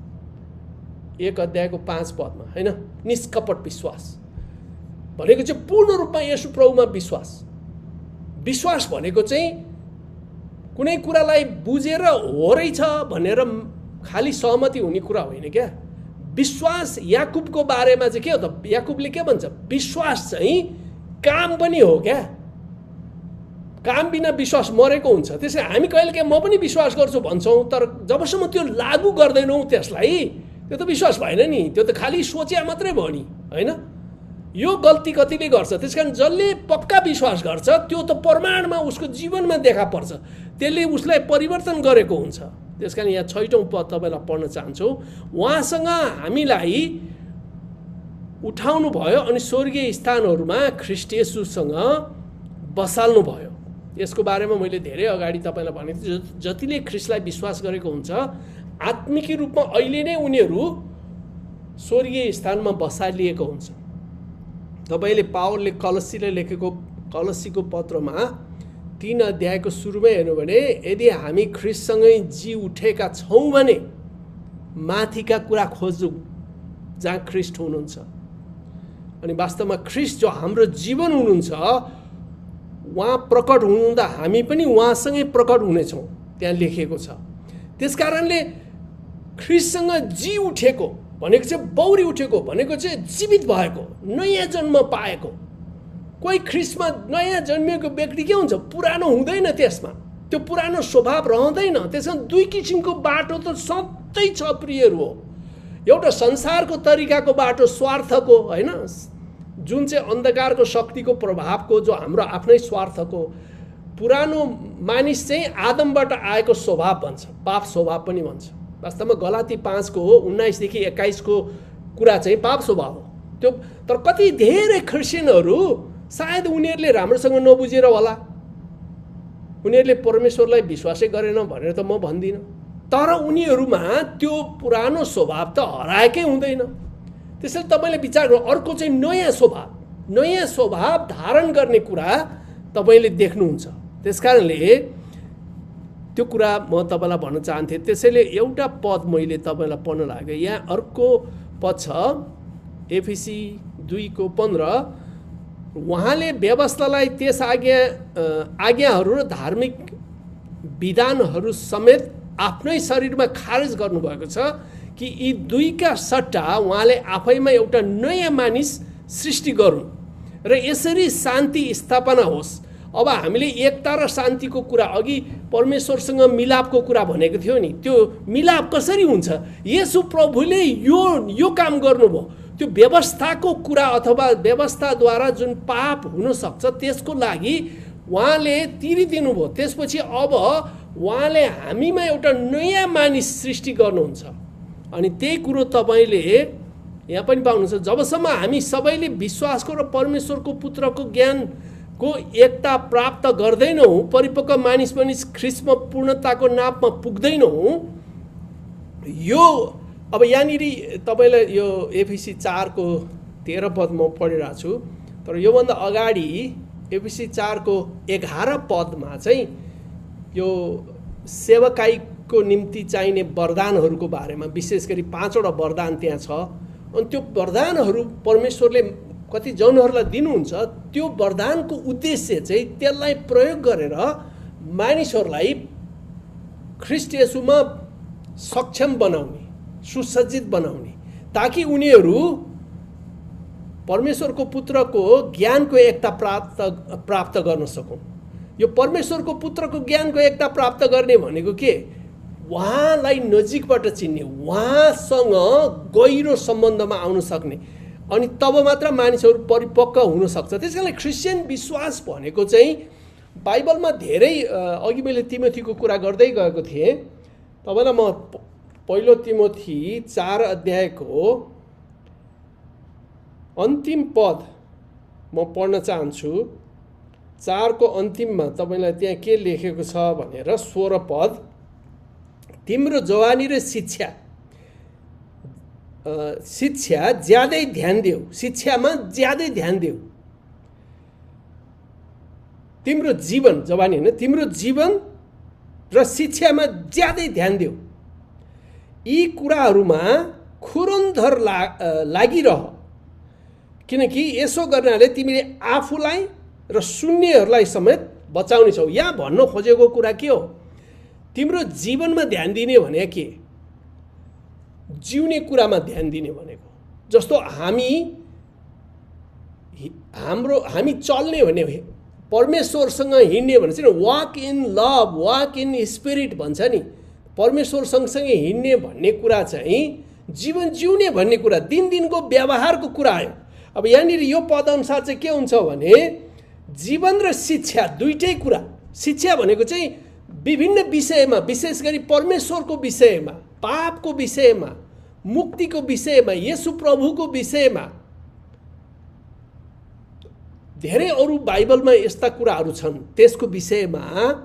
1:5 हैन, निष्कपट विश्वास भनेको चाहिँ पूर्ण रूपमा येशू प्रभुमा विश्वास। विश्वास भनेको चाहिँ कुनै कुरालाई बुझेर हो रहेछ भनेर खाली सहमति हुने कुरा होइन क्या। विश्वास याकुबको बारेमा चाहिँ के हो त, याकुबले के भन्छ, विश्वास चाहिँ काम पनि हो क्या। काम बिना विश्वास मरेको हुन्छ। त्यसै हामी कहिलेकाहीँ म पनि विश्वास गर्छु भन्छौँ, तर जबसम्म त्यो लागू गर्दैनौँ त्यसलाई, त्यो त विश्वास भएन नि, त्यो त खालि सोचे मात्रै भयो नि, होइन। यो गल्ती कतिले गर्छ, त्यसकारण जसले पक्का विश्वास गर्छ त्यो त प्रमाणमा उसको जीवनमा देखा पर्छ, त्यसले उसलाई परिवर्तन गरेको हुन्छ। त्यसकारण यहाँ 6औं पद तपाईँलाई पढ्न चाहन्छु। उहाँसँग हामीलाई उठाउनु भयो अनि स्वर्गीय स्थानहरूमा ख्रिस्ट येशूसँग बसाल्नु भयो। यसको बारेमा मैले धेरै अगाडि तपाईँलाई भनेको थिएँ, जतिले ख्रिस्टलाई विश्वास गरेको हुन्छ आत्मिकी रूपमा अहिले नै उनीहरू स्वर्गीय स्थानमा बसालिएको हुन्छ। तपाईँले पावलले कलसीलाई लेखेको कलसीको पत्रमा 3 अध्यायको सुरुमै हेर्नु भने, यदि हामी ख्रिस्टसँगै जी उठेका छौँ भने माथिका कुरा खोजौँ जहाँ ख्रिस्ट हुनुहुन्छ। अनि वास्तवमा ख्रिस्ट जो हाम्रो जीवन हुनुहुन्छ, उहाँ प्रकट हुनुहुँदा हामी पनि उहाँसँगै प्रकट हुनेछौँ, त्यहाँ लेखिएको छ। त्यस कारणले ख्रिस्टसँग जी उठेको भनेको चाहिँ बौरी उठेको भनेको चाहिँ जीवित भएको, नयाँ जन्म पाएको। कोही ख्रिस्टमा नयाँ जन्मिएको व्यक्ति के हुन्छ, पुरानो हुँदैन, त्यसमा त्यो पुरानो स्वभाव रहँदैन। त्यसमा दुई किसिमको बाटो त सधैँ छ प्रियहरू हो। एउटा संसारको तरिकाको बाटो, स्वार्थको, होइन, जुन चाहिँ अन्धकारको शक्तिको प्रभावको, जो हाम्रो आफ्नै स्वार्थको। पुरानो मानिस चाहिँ आदमबाट आएको स्वभाव भन्छ, पाप स्वभाव पनि भन्छ। वास्तवमा गलाती 5:19-21 को कुरा चाहिँ पाप स्वभाव हो त्यो। तर कति धेरै क्रिस्चियनहरू सायद उनीहरूले राम्रोसँग नबुझेर होला, उनीहरूले परमेश्वरलाई विश्वासै गरेन भनेर त म भन्दिनँ, तर उनीहरूमा त्यो पुरानो स्वभाव त हराएकै हुँदैन। त्यसैले तपाईँले विचार गर्नु, अर्को चाहिँ नयाँ स्वभाव धारण गर्ने कुरा तपाईँले देख्नुहुन्छ। त्यसकारणले त्यो कुरा म तपाईँलाई भन्न चाहन्थेँ। त्यसैले एउटा पद मैले तपाईँलाई पढ्न लाग्यो। यहाँ अर्को पद छ, एफिसी 2:15। उहाँले व्यवस्थालाई त्यस आज्ञाहरू र धार्मिक विधानहरू समेत आफ्नै शरीरमा खारेज गर्नुभएको छ कि यी दुईका सट्टा उहाँले आफैमा एउटा नयाँ मानिस सृष्टि गरून् र यसरी शान्ति स्थापना होस्। अब हामीले एकता र शान्तिको कुरा, अघि परमेश्वरसँग मिलापको कुरा भनेको थियो नि, त्यो मिलाप कसरी हुन्छ? येशू प्रभुले यो काम गर्नुभयो। त्यो व्यवस्थाको कुरा अथवा व्यवस्थाद्वारा जुन पाप हुनसक्छ त्यसको लागि उहाँले तिरिदिनु भयो। त्यसपछि अब उहाँले हामीमा एउटा नयाँ मानिस सृष्टि गर्नुहुन्छ। अनि त्यही कुरो तपाईँले यहाँ पनि पाउनुहुन्छ। जबसम्म हामी सबैले विश्वासको र परमेश्वरको पुत्रको ज्ञानको एकता प्राप्त गर्दैनौँ, परिपक्व मानिस पनि ख्रिस्टमा पूर्णताको नापमा पुग्दैनौँ। यो अब यहाँनिर तपाईँलाई यो एफिसी 4:13 पद म पढिरहेको छु, तर योभन्दा अगाडि एफिसी 4:11 पदमा चाहिँ यो सेवकाईको निम्ति चाहिने वरदानहरूको बारेमा, विशेष गरी 5वटा वरदान त्यहाँ छ। अनि त्यो वरदानहरू परमेश्वरले कति जनहरूलाई दिनुहुन्छ, त्यो वरदानको उद्देश्य चाहिँ त्यसलाई प्रयोग गरेर मानिसहरूलाई ख्रीष्ट येशूमा सक्षम बनाउने, सुसज्जित बनाउने, ताकि उनीहरू परमेश्वरको पुत्रको ज्ञानको एकता प्राप्त गर्न सकुन्। यो परमेश्वरको पुत्रको ज्ञानको एकता प्राप्त गर्ने भनेको के? उहाँलाई नजिकबाट चिन्ने, उहाँसँग गहिरो सम्बन्धमा आउन सक्ने, अनि तब मात्र मानिसहरू परिपक्व हुन सक्छ। त्यसकारणले क्रिस्चियन विश्वास भनेको चाहिँ बाइबलमा धेरै, अघि मैले तिमोथीको कुरा गर्दै गएको थिएँ, तपाईँलाई म पहिलो तिमोथी 4 अध्यायको अन्तिम पद म पढ्न चाहन्छु। 4 को अन्तिममा तपाईँलाई त्यहाँ के लेखेको छ भनेर 16 पद, तिम्रो जवानी र शिक्षा ज्यादै ध्यान देऊ, शिक्षामा ज्यादै ध्यान देऊ। तिम्रो जीवन, जवानी होइन, तिम्रो जीवन र शिक्षामा ज्यादै ध्यान देऊ। यी कुराहरूमा खुरुन्धर लागिरह, किनकि यसो गर्नाले तिमीले आफूलाई र सुन्नेहरूलाई समेत बचाउनेछौ। यहाँ भन्न खोजेको कुरा के हो? तिम्रो जीवनमा ध्यान दिने भने के? जिउने कुरामा ध्यान दिने भनेको, जस्तो हामी चल्ने भने, परमेश्वरसँग हिँड्ने भने चाहिँ walk in love, walk in spirit भन्छ नि। परमेश्वर सँगसँगै हिँड्ने भन्ने कुरा चाहिँ जीवन जिउने भन्ने कुरा, दिनदिनको व्यवहारको कुरा आयो। अब यहाँनिर यो पदअनुसार चाहिँ के हुन्छ भने जीवन र शिक्षा दुईटै कुरा। शिक्षा भनेको चाहिँ विभिन्न विषयमा, विशेष गरी परमेश्वरको विषयमा, पापको विषयमा, मुक्तिको विषयमा, येशू प्रभुको विषयमा। धेरै अरू बाइबलमा यस्ता कुराहरू छन्, त्यसको विषयमा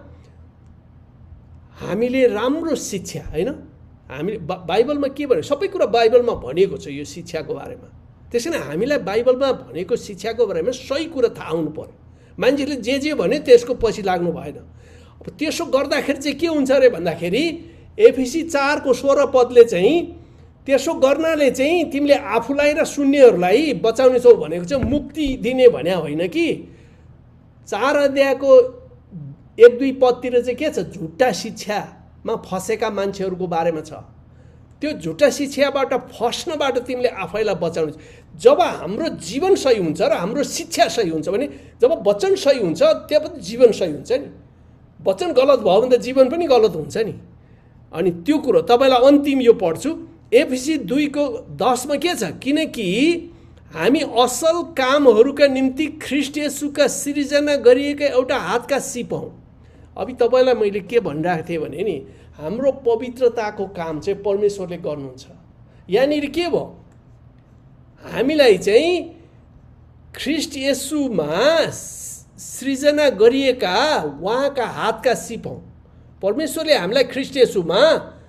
हामीले राम्रो शिक्षा, होइन, हामीले बाइबलमा के भन्यो, सबै कुरा बाइबलमा भनेको छ यो शिक्षाको बारेमा। त्यसैले हामीलाई बाइबलमा भनेको शिक्षाको बारेमा सही कुरा थाहा हुनु पर्यो। मान्छेले जे भन्यो त्यसको पछि लाग्नु भएन। अब त्यसो गर्दाखेरि चाहिँ के हुन्छ अरे भन्दाखेरि एफिसी 4 को 16 पदले चाहिँ त्यसो गर्नाले चाहिँ तिमीले आफूलाई र सुन्नेहरूलाई बचाउनेछौ भनेको चाहिँ मुक्ति दिने भने होइन कि। 4 अध्यायको 1-2 पदतिर चाहिँ के छ? झुट्टा शिक्षामा फसेका मान्छेहरूको बारेमा छ। त्यो झुट्टा शिक्षाबाट फस्नबाट तिमीले आफैलाई बचाउनु। जब हाम्रो जीवन सही हुन्छ र हाम्रो शिक्षा सही हुन्छ भने, जब वचन सही हुन्छ त्यहाँ जीवन सही हुन्छ नि। वचन गलत भयो भने त जीवन पनि गलत हुन्छ नि। अनि त्यो कुरो तपाईँलाई अन्तिम यो पढ्छु, एफिसी 2 को 10 मा के छ? किनकि हामी असल कामहरूका निम्ति ख्रीष्ट येशूका सृजना गरिएका एउटा हातका सिप हौँ। अब तपाईँलाई मैले के भनिरहेको थिएँ भने नि, हाम्रो पवित्रताको काम चाहिँ परमेश्वरले गर्नुहुन्छ। यहाँनिर के भयो? हामीलाई चाहिँ ख्रीष्ट येशूमा सृजना गरिएका उहाँका हातका सिप हौँ। परमेश्वरले हामीलाई ख्रीष्ट येशूमा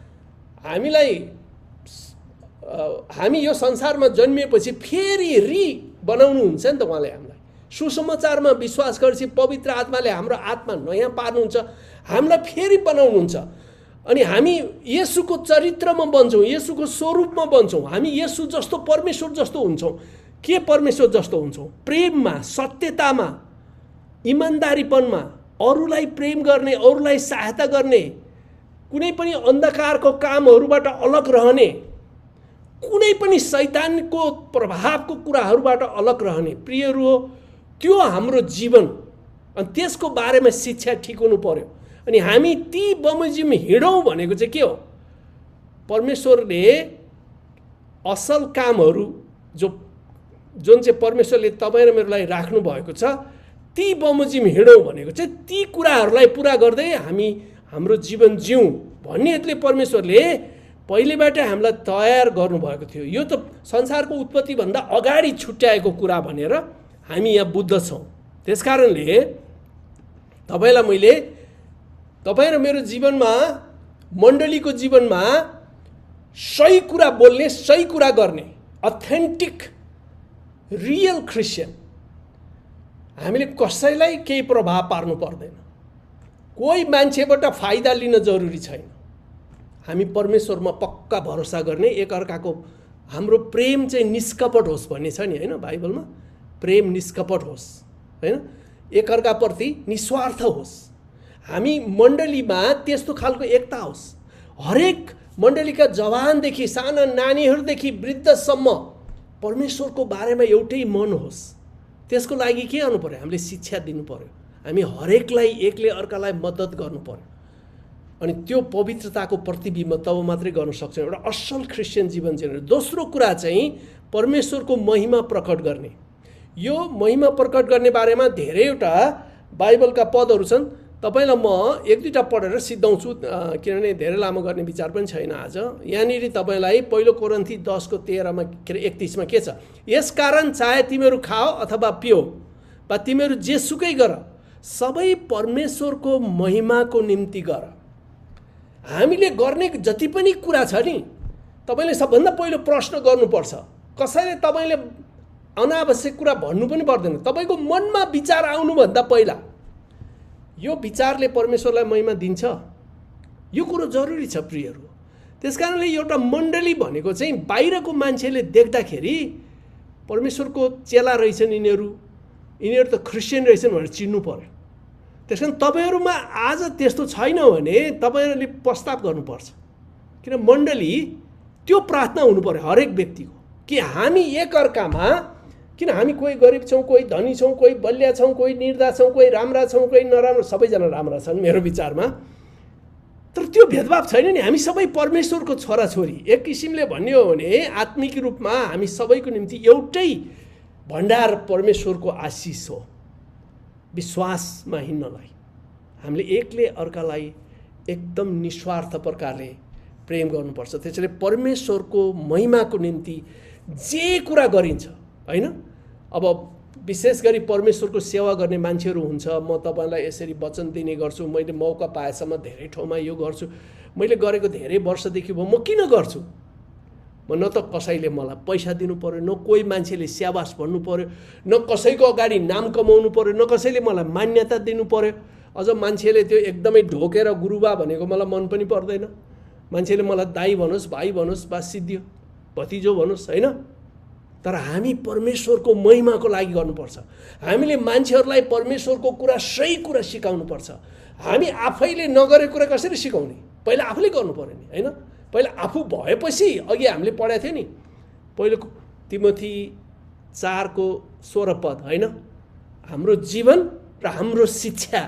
हामी यो संसारमा जन्मिएपछि फेरि बनाउनुहुन्छ नि त उहाँले हामीलाई। सुसमाचारमा विश्वास गरेपछि पवित्र आत्माले हाम्रो आत्मा नयाँ पार्नुहुन्छ, हामीलाई फेरि बनाउनुहुन्छ। अनि हामी येशूको चरित्रमा बन्छौँ, येशूको स्वरूपमा बन्छौँ। हामी येशू जस्तो, परमेश्वर जस्तो हुन्छौँ। के परमेश्वर जस्तो हुन्छौँ? प्रेममा, सत्यतामा, इमान्दारीपनमा, अरूलाई प्रेम गर्ने, अरूलाई सहायता गर्ने, कुनै पनि अन्धकारको कामहरूबाट अलग रहने, कुनै पनि शैतानको प्रभावको कुराहरूबाट अलग रहने। प्रियहरू हो, त्यो हाम्रो जीवन। अनि त्यसको बारेमा शिक्षा ठिक हुनु पर्यो। अनि हामी ती बमोजिम हिँडौँ भनेको चाहिँ के हो? परमेश्वरले असल कामहरू जुन चाहिँ परमेश्वरले तपाईँ र मेरो लागि राख्नु भएको छ, ती बमोजिम हिँडौँ भनेको चाहिँ ती कुराहरूलाई पुरा गर्दै हामी हाम्रो जीवन जिउँ भन्नेले परमेश्वरले पहिलेबाट हामीलाई तयार गर्नुभएको थियो। यो त संसारको उत्पत्तिभन्दा अगाडि छुट्याएको कुरा भनेर हामी यहाँ बुझ्द छौँ। त्यसकारणले तपाईँलाई मैले, तपाईँ र मेरो जीवनमा, मण्डलीको जीवनमा सही कुरा बोल्ने, सही कुरा गर्ने, अथेन्टिक रियल क्रिस्चियन, हामीले कसैलाई केही प्रभाव पार्नु पर्दैन। कोही मान्छेबाट फाइदा लिन जरुरी छैन। हामी परमेश्वरमा पक्का भरोसा गर्ने, एकअर्काको, हाम्रो प्रेम चाहिँ निष्कपट होस् भन्ने छ नि, होइन? बाइबलमा प्रेम निष्कपट होस्, हैन, एकअर्काप्रति निस्वार्थ होस्, हामी मण्डलीमा त्यस्तो खालको एकता होस्, हरेक मण्डलीका जवानदेखि साना नानीहरूदेखि वृद्धसम्म परमेश्वरको बारेमा एउटै मन होस्। त्यसको लागि के गर्नु पर्यो? हामीले शिक्षा दिनु पर्यो, हामी हरेकलाई एकले अर्कालाई मद्दत गर्नु पर्यो, अनि त्यो पवित्रताको प्रतिबिम्ब तब मात्रै गर्न सक्छौँ एउटा असल क्रिस्चियन जीवन जिउने। दोस्रो कुरा चाहिँ परमेश्वरको महिमा प्रकट गर्ने। यो महिमा प्रकट गर्ने बारेमा धेरैवटा बाइबलका पदहरू छन्। तपाईँलाई म एक दुईवटा पढेर सिद्धाउँछु, किनभने धेरै लामो गर्ने विचार पनि छैन आज। यहाँनिर तपाईँलाई पहिलो कोरिन्थी 10:13 के अरे 31 के छ? यसकारण चाहे तिमीहरू खाओ अथवा पियो वा तिमीहरू जेसुकै गर, सबै परमेश्वरको महिमाको निम्ति गर। हामीले गर्ने जति पनि कुरा छ नि, तपाईँले सबभन्दा पहिलो प्रश्न गर्नुपर्छ। कसैले तपाईँले अनावश्यक कुरा भन्नु पनि पर्दैन। तपाईँको मनमा विचार आउनुभन्दा पहिला यो विचारले परमेश्वरलाई महिमा दिन्छ, यो कुरो जरुरी छ प्रियहरू। त्यसकारणले एउटा मण्डली भनेको चाहिँ बाहिरको मान्छेले देख्दाखेरि परमेश्वरको चेला रहेछन् यिनीहरू त क्रिस्चियन रहेछन् भनेर चिन्नु पर्यो। त्यस कारण तपाईँहरूमा आज त्यस्तो छैन भने तपाईँहरूले प्रस्ताव गर्नुपर्छ, किन मण्डली त्यो प्रार्थना हुनु पर्यो हरेक व्यक्तिको कि हामी एकअर्कामा, किन हामी कोही गरिब छौँ, कोही धनी छौँ, कोही बलिया छौँ, कोही निर्धा छौँ, कोही राम्रा छौँ, कोही नराम्रो, सबैजना राम्रा छन् मेरो विचारमा, तर त्यो भेदभाव छैन नि। हामी सबै परमेश्वरको छोराछोरी। एक किसिमले भन्ने हो भने आत्मिक रूपमा हामी सबैको निम्ति एउटै भण्डार परमेश्वरको आशिष हो। विश्वासमा हिँड्नलाई हामीले एकले अर्कालाई एकदम निस्वार्थ प्रकारले प्रेम गर्नुपर्छ। त्यसैले परमेश्वरको महिमाको निम्ति जे कुरा गरिन्छ, हैन, अब विशेष गरी परमेश्वरको सेवा गर्ने मान्छेहरू हुन्छ। म तपाईँलाई यसरी वचन दिने गर्छु, मैले मौका पाएसम्म धेरै ठाउँमा यो गर्छु, मैले गरेको धेरै वर्षदेखि भयो, म किन गर्छु? न त कसैले मलाई पैसा दिनु पर्यो, न कोही मान्छेले स्याबास भन्नु पर्यो, न कसैको अगाडि नाम कमाउनु पर्यो, न कसैले मलाई मान्यता दिनु पर्यो। अझ मान्छेले त्यो एकदमै ढोकेर गुरुबा भनेको मलाई मन पनि पर्दैन। मान्छेले मलाई दाइ भनोस्, भाइ भनोस्, बा सिद्धियो भतिजो भनोस्, होइन, तर हामी परमेश्वरको महिमाको लागि गर्नुपर्छ। हामीले मान्छेहरूलाई परमेश्वरको कुरा, सही कुरा सिकाउनुपर्छ। हामी आफैले नगरेको कुरा कसरी सिकाउने? पहिला आफूले गर्नु पर्यो नि, होइन। पहिला आफू भएपछि, अघि हामीले पढाएको थियो नि, पहिलो तिमोथी 4:16, होइन, हाम्रो जीवन र हाम्रो शिक्षा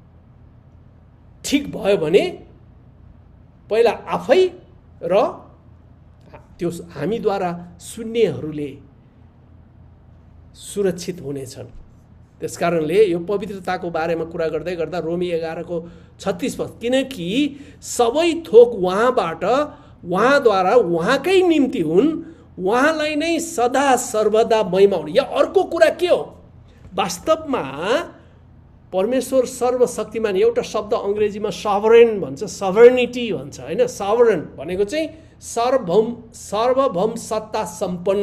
ठिक भयो भने पहिला आफै र त्यो हामीद्वारा सुन्नेहरूले सुरक्षित हुनेछन्। त्यसकारणले यो पवित्रताको बारेमा कुरा गर्दै गर्दा रोमी 11:36, किनकि सबै थोक उहाँबाट, उहाँद्वारा, उहाँकै निम्ति हुन्, उहाँलाई नै सदा सर्वदा महिमा हुने। या अर्को कुरा के हो? वास्तवमा परमेश्वर सर्वशक्तिमान, एउटा शब्द अङ्ग्रेजीमा सभरेन भन्छ, सभर्निटी भन्छ, होइन। सभरेन भनेको चाहिँ सार्वभौम सत्ता सम्पन्न,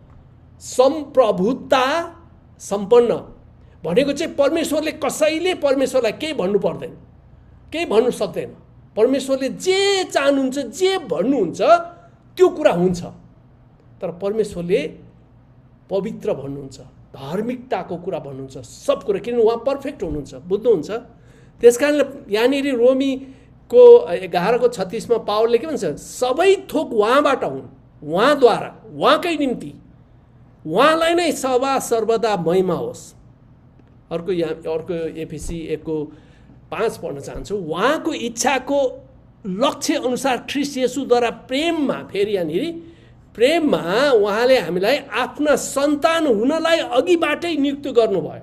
सम्प्रभुता सम्पन्न भनेको चाहिँ परमेश्वरले कसैले परमेश्वरलाई केही भन्नु पर्दैन, केही भन्नु सक्दैन। परमेश्वरले जे चाहनुहुन्छ, जे भन्नुहुन्छ त्यो कुरा हुन्छ। तर परमेश्वरले पवित्र भन्नुहुन्छ, धार्मिकताको कुरा भन्नुहुन्छ, सब कुरा, किनभने उहाँ पर्फेक्ट हुनुहुन्छ, बुझ्नुहुन्छ। त्यसकारणले यहाँनिर रोमीको 11:36 पावलले के भन्छ? सबै थोक उहाँबाट हुन्, उहाँद्वारा, उहाँकै निम्ति, उहाँलाई नै सदा सर्वदा महिमा होस्। अर्को एफिसी 1:5 पढ्न चाहन्छु। उहाँको इच्छाको लक्ष्य अनुसार ख्रीष्ट येशूद्वारा प्रेममा, फेरि यहाँनिर प्रेममा उहाँले हामीलाई आफ्ना सन्तान हुनलाई अघिबाटै नियुक्त गर्नुभयो।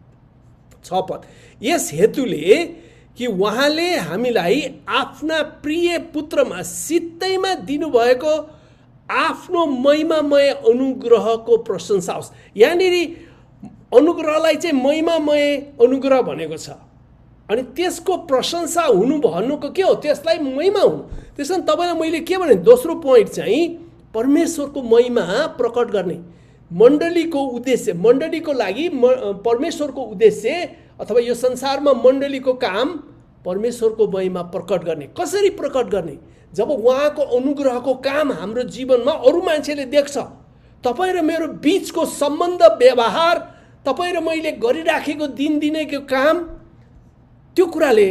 6 पद, यस हेतुले कि उहाँले हामीलाई आफ्ना प्रिय पुत्रमा सित्तैमा दिनुभएको आफ्नो महिमामय अनुग्रहको प्रशंसा होस्। यहाँनिर अनुग्रहलाई चाहिँ महिमामय अनुग्रह भनेको छ, अनि त्यसको प्रशंसा हुनु भन्नुको के हो? त्यसलाई महिमा हुनु। त्यस कारण तपाईँलाई मैले के भने, दोस्रो पोइन्ट चाहिँ परमेश्वरको महिमा प्रकट गर्ने। मण्डलीको उद्देश्य, मण्डलीको लागि परमेश्वरको उद्देश्य अथवा यो संसारमा मण्डलीको काम परमेश्वरको महिमा प्रकट गर्ने। कसरी प्रकट गर्ने? जब उहाँको अनुग्रहको काम हाम्रो जीवनमा अरू मान्छेले देख्छ, तपाईँ र मेरो बिचको सम्बन्ध, व्यवहार तपाईँ र मैले गरिराखेको दिनदिनैको काम त्यो कुराले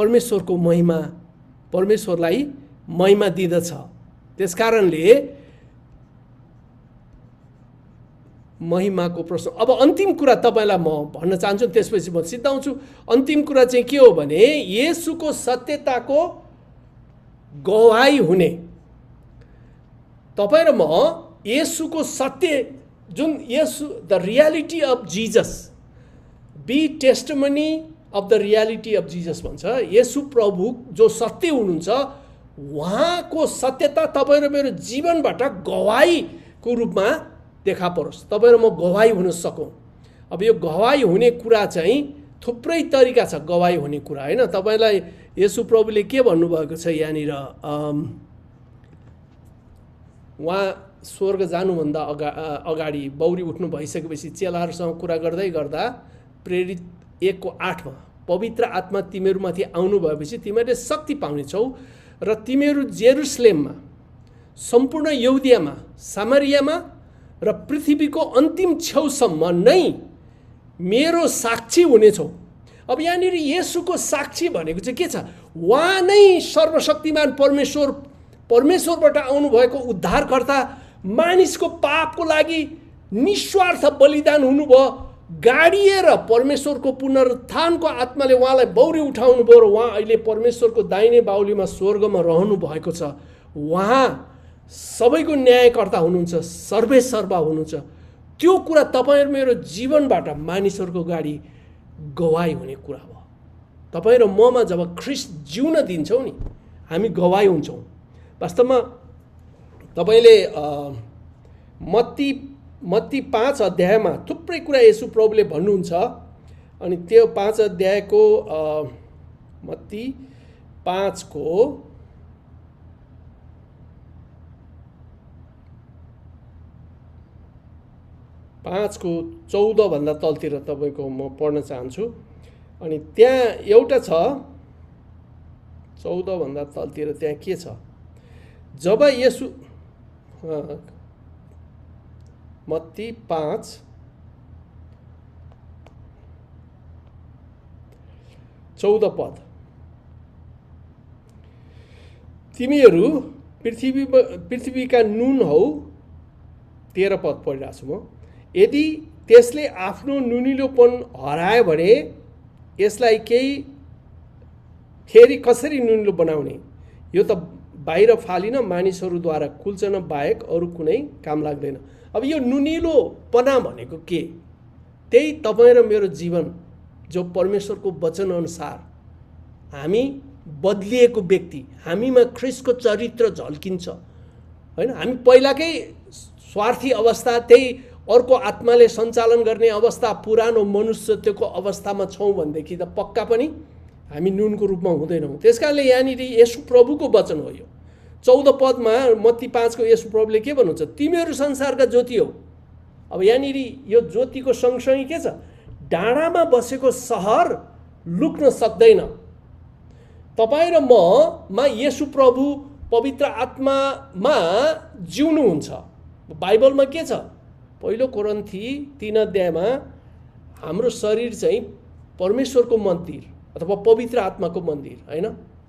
परमेश्वरलाई महिमा दिँदछ। त्यसकारणले महिमाको प्रश्न। अब अन्तिम कुरा तपाईँलाई म भन्न चाहन्छु, त्यसपछि म सिद्धाउँछु। अन्तिम कुरा चाहिँ के हो भने येशूको सत्यताको गवाही हुने। तपाईँ र म येशूको सत्य जुन येशू the reality of Jesus, be testimony of the reality of Jesus भन्छ। येशू प्रभु जो सत्य हुनुहुन्छ उहाँको सत्यता तपाईँ र मेरो जीवनबाट गवाहीको रूपमा देखा परोस्, तपाईँ र म गवाही हुन सकौँ। अब यो गवाही हुने कुरा चाहिँ थुप्रै तरिका छ गवाही हुने कुरा, होइन। तपाईँलाई येशू प्रभुले के भन्नुभएको छ यहाँनिर, उहाँ स्वर्ग जानुभन्दा अगाडि बौरी उठ्नु भइसकेपछि चेलाहरूसँग कुरा गर्दै गर्दा प्रेरित 1:8 पवित्र आत्मा तिमीहरूमाथि आउनु भएपछि तिमीहरूले शक्ति पाउनेछौ र तिमीहरू जेरुसलेममा, सम्पूर्ण यहुदियामा, सामरियामा र पृथ्वीको अन्तिम छेउसम्म नै मेरो साक्षी हुनेछौ। अब यहाँनिर येशूको साक्षी भनेको चाहिँ के छ? उहाँ नै सर्वशक्तिमान परमेश्वरबाट आउनुभएको उद्धारकर्ता, मानिसको पापको लागि निस्वार्थ बलिदान हुनुभयो, गाडिएर परमेश्वरको पुनरुत्थानको आत्माले उहाँलाई बौरी उठाउनु भयो र उहाँ अहिले परमेश्वरको दाहिने बाहुलीमा स्वर्गमा रहनु भएको छ। उहाँ सबैको न्यायकर्ता हुनुहुन्छ, सर्वेसर्वा हुनुहुन्छ। त्यो कुरा तपाईँ मेरो जीवनबाट मानिसहरूको गाडी गवाही हुने कुरा हो। तपाईँ र ममा जब ख्रिस्ट जिउन दिन्छौँ नि, हामी गवाही हुन्छौँ। वास्तवमा तपाईँले मत्ती 5 अध्यायमा थुप्रै कुरा येशू प्रभुले भन्नुहुन्छ। अनि त्यो 5 अध्यायको मत्ती 5 को 14 भन्दा तलतिर तपाईँको म पढ्न चाहन्छु। अनि त्यहाँ एउटा छ 14 भन्दा तलतिर, त्यहाँ के छ? जब येशू मत्ती 5:14 तिमीहरू पृथ्वीका नुन हौ। 13 पढिरहेको छु म। यदि त्यसले आफ्नो नुनिलोपन हरायो भने यसलाई केही फेरि कसरी नुनिलो बनाउने? यो त बाहिर फालिन मानिसहरूद्वारा कुल्चन बाहेक अरू कुनै काम लाग्दैन। अब यो नुनिलोपना भनेको के? त्यही तपाईँ र मेरो जीवन जो परमेश्वरको वचन अनुसार हामी बदलिएको व्यक्ति, हामीमा ख्रिस्टको चरित्र झल्किन्छ, होइन। हामी पहिलाकै स्वार्थी अवस्था, त्यही अर्को आत्माले सञ्चालन गर्ने अवस्था, पुरानो मनुष्यत्वको अवस्थामा छौँ भनेदेखि त पक्का पनि हामी नुनको रूपमा हुँदैनौँ। त्यसकारणले यहाँनिर येशू प्रभुको वचन हो यो। 14 पदमा मत्ती 5 को येशू प्रभुले के भन्नुहुन्छ? तिमीहरू संसारका ज्योति हो। अब यहाँनिर यो ज्योतिको सँगसँगै के छ? डाँडामा बसेको सहर लुक्न सक्दैन। तपाईँ र ममा येशू प्रभु पवित्र आत्मामा जिउनुहुन्छ। बाइबलमा के छ? 1 कोरिन्थी 3 अध्यायमा हाम्रो शरीर चाहिँ परमेश्वरको मन्दिर अथवा पवित्र आत्माको मन्दिर, होइन।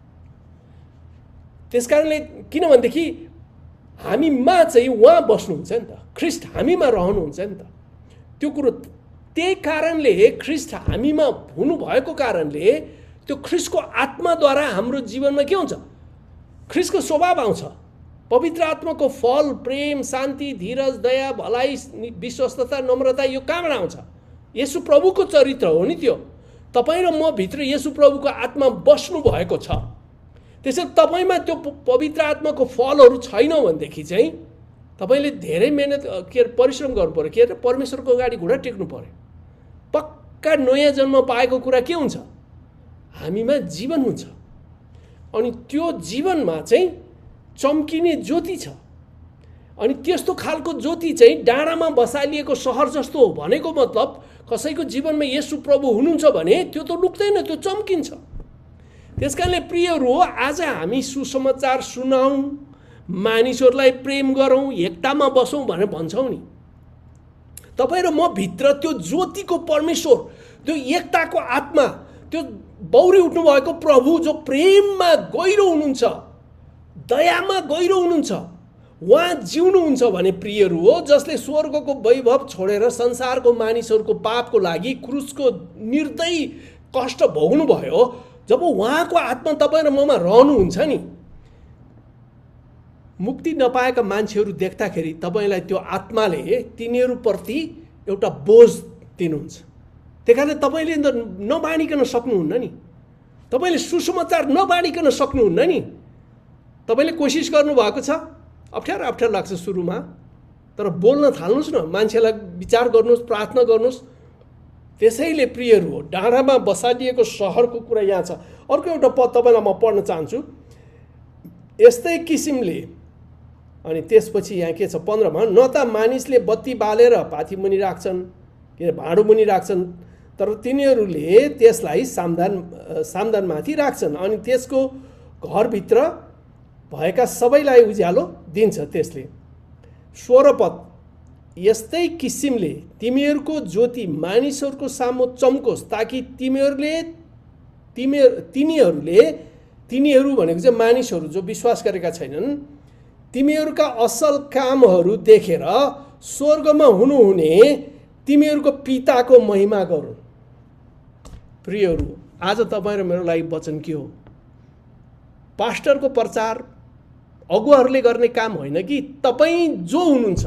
त्यसकारणले किनभनेदेखि हामीमा चाहिँ उहाँ बस्नुहुन्छ नि त, ख्रिस्ट हामीमा रहनुहुन्छ नि त। त्यो कुरो त्यही कारणले ख्रिस्ट हामीमा हुनुभएको कारणले त्यो ख्रिस्टको आत्माद्वारा हाम्रो जीवनमा के हुन्छ? ख्रिस्टको स्वभाव आउँछ। पवित्र आत्माको फल प्रेम, शान्ति, धीरज, दया, भलाइ, विश्वस्तता, नम्रता यो कहाँबाट आउँछ? येशू प्रभुको चरित्र हो नि त्यो। तपाईँ र म भित्र येशू प्रभुको आत्मा बस्नु भएको छ। त्यसैले तपाईँमा त्यो पवित्र आत्माको फलहरू छैन भनेदेखि चाहिँ तपाईँले धेरै मेहनत परिश्रम गर्नु पर्यो, के अरे परमेश्वरको अगाडि घुँडा टेक्नु पर्यो। पक्का नयाँ जन्म पाएको कुरा के हुन्छ? हामीमा जीवन हुन्छ। अनि त्यो जीवनमा चाहिँ चम्किने ज्योति छ। अनि त्यस्तो खालको ज्योति चाहिँ डाँडामा बसालिएको सहर जस्तो हो भनेको मतलब कसैको जीवनमा येशू प्रभु हुनुहुन्छ भने त्यो त लुक्दैन, त्यो चम्किन्छ। त्यसकारणले प्रियहरू, आज हामी सुसमाचार सुनाउँ, मानिसहरूलाई प्रेम गरौँ, एकतामा बसौँ भनेर भन्छौँ नि, तपाईँ र म भित्र त्यो ज्योतिको परमेश्वर, त्यो एकताको आत्मा, त्यो बौरी उठ्नु भएको प्रभु जो प्रेममा गहिरो हुनुहुन्छ, दयामा गहिरो हुनुहुन्छ, उहाँ जिउनुहुन्छ भने प्रियहरू हो, जसले स्वर्गको वैभव छोडेर संसारको मानिसहरूको पापको लागि क्रुसको निर्दयी कष्ट भोग्नु भयो। जब उहाँको आत्मा तपाईँ र ममा रहनुहुन्छ नि, मुक्ति नपाएका मान्छेहरू देख्दाखेरि तपाईँलाई त्यो आत्माले तिनीहरूप्रति एउटा बोझ दिनुहुन्छ। त्यही कारण तपाईँले नबाँडिकन सक्नुहुन्न नि, तपाईँले सुसमाचार नबाँडिकन सक्नुहुन्न नि। तपाईँले कोसिस गर्नुभएको छ, अप्ठ्यारो लाग्छ सुरुमा, तर बोल्न थाल्नुहोस् न, मान्छेलाई विचार गर्नुहोस्, प्रार्थना गर्नुहोस्। त्यसैले प्रियहरू हो, डाँडामा बसालिएको सहरको कुरा यहाँ छ। अर्को एउटा पद तपाईँलाई म पढ्न चाहन्छु। यस्तै किसिमले, अनि त्यसपछि यहाँ के छ 15मा, न त मानिसले बत्ती बालेर पाथी मुनि राख्छन्, के भाँडो मुनि राख्छन्, तर तिनीहरूले त्यसलाई सामदानमाथि राख्छन् अनि त्यसको घरभित्र भएका सबैलाई उज्यालो दिन्छ त्यसले। 16 पद, यस्तै किसिमले तिमीहरूको ज्योति मानिसहरूको सामु चम्कोस्, ताकि तिनीहरू भनेको चाहिँ मानिसहरू जो विश्वास गरेका छैनन्, तिमीहरूका असल कामहरू देखेर स्वर्गमा हुनुहुने तिमीहरूको पिताको महिमा गरून्। प्रियहरू, आज तपाईँ र मेरो लागि वचन के हो? पास्टरको प्रचार, अगुवाहरूले गर्ने काम होइन कि तपाईँ जो हुनुहुन्छ,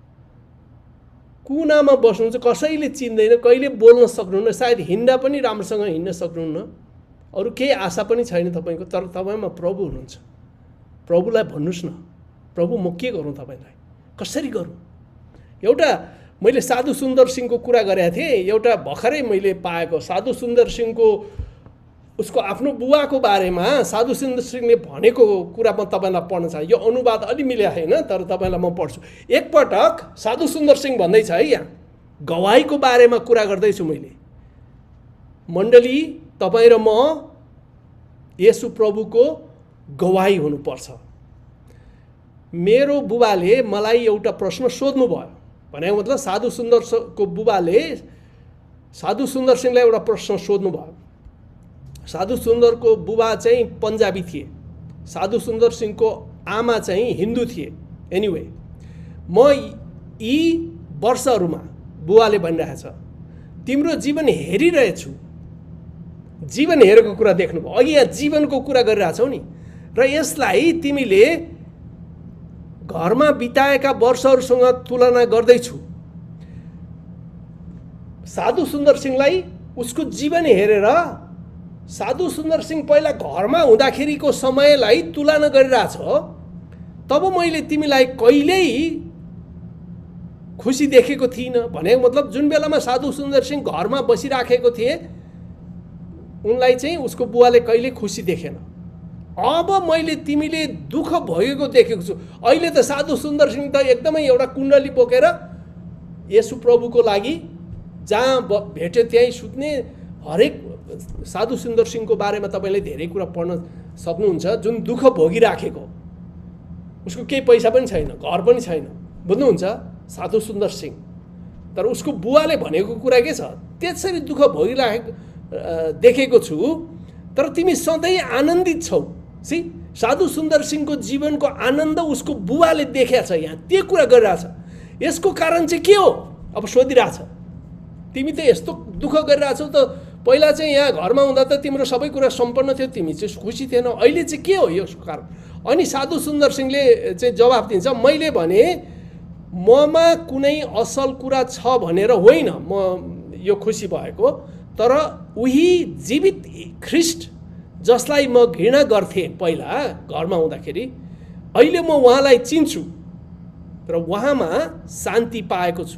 कुनामा बस्नुहुन्छ, कसैले चिन्दैन, कहिले बोल्न सक्नुहुन्न, सायद हिँड्दा पनि राम्रोसँग हिँड्न सक्नुहुन्न, अरू केही आशा पनि छैन तपाईँको, तर तपाईँमा प्रभु हुनुहुन्छ। प्रभुलाई भन्नुहोस् न, प्रभु म के गरौँ, तपाईँलाई कसरी गरौँ? एउटा मैले साधु सुन्दर सिंहको कुरा गरेको थिएँ, एउटा भर्खरै मैले पाएको साधु सुन्दर सिंहको उसको आफ्नो बुवाको बारेमा साधु सुन्दर सिंहले भनेको कुरा म तपाईँलाई पढ्न चाहन्छु। यो अनुवाद अलि मिलेको छैन, तर तपाईँलाई म पढ्छु। एकपटक साधु सुन्दर सिंह भन्दैछ है, यहाँ गवाहीको बारेमा कुरा गर्दैछु मैले। मण्डली, तपाईँ र म येशू प्रभुको गवाही हुनुपर्छ। मेरो बुबाले मलाई एउटा प्रश्न सोध्नु भयो, भनेको मतलब साधु सुन्दरको बुबाले साधु सुन्दर सिंहलाई एउटा प्रश्न सोध्नु भयो। साधु सुन्दरको बुबा चाहिँ पन्जाबी थिए, साधु सुन्दर सिंहको आमा चाहिँ हिन्दू थिए। एनिवे, म यी वर्षहरूमा बुवाले भनिरहेछ, तिम्रो जीवन हेरिरहेछु, जीवन हेरेको कुरा देख्नुभयो। अघि यहाँ जीवनको कुरा गरिरहेछौ नि, र यसलाई तिमीले घरमा बिताएका वर्षहरूसँग तुलना गर्दैछु। साधु सुन्दर सिंहलाई उसको जीवन हेरेर साधु सुन्दर सिंह पहिला घरमा हुँदाखेरिको समयलाई तुलना गरिरहेछ। तब मैले तिमीलाई कहिल्यै खुसी देखेको थिइनँ। भनेको मतलब जुन बेलामा साधु सुन्दर सिंह घरमा बसिराखेको थिए, उनलाई चाहिँ उसको बुवाले कहिल्यै खुसी देखेन। अब मैले तिमीले दुःख भएको देखेको छु। अहिले त साधु सुन्दर सिंह त एकदमै एउटा कुण्डली बोकेर येशू प्रभुको लागि जहाँ भेट्यो त्यहीँ सुत्ने, हरेक साधु सुन्दर सिंहको बारेमा तपाईँले धेरै कुरा पढ्न सक्नुहुन्छ। जुन दुःख भोगिराखेको, उसको केही पैसा पनि छैन, घर पनि छैन, बुझ्नुहुन्छ साधु सुन्दर सिंह। तर उसको बुवाले भनेको कुरा के छ, त्यसरी दुःख भोगिराखेको देखेको छु, तर तिमी सधैँ आनन्दित छौ। साधु सुन्दर सिंहको जीवनको आनन्द उसको बुवाले देखेको छ, यहाँ त्यो कुरा गरिरहेछ। यसको कारण चाहिँ के हो अब सोधिरहेछ। तिमी त यस्तो दुःख गरिरहेछौ त, पहिला चाहिँ यहाँ घरमा हुँदा त तिम्रो सबै कुरा सम्पन्न थियो, तिमी चाहिँ खुसी थिएन, अहिले चाहिँ के हो यसको कारण? अनि साधु सुन्दर सिंहले चाहिँ जवाफ दिन्छ, मैले भने ममा कुनै असल कुरा छ भनेर होइन म यो खुसी भएको, तर उही जीवित ख्रिस्ट जसलाई म घृणा गर्थेँ पहिला घरमा हुँदाखेरि, अहिले म उहाँलाई चिन्छु र उहाँमा शान्ति पाएको छु।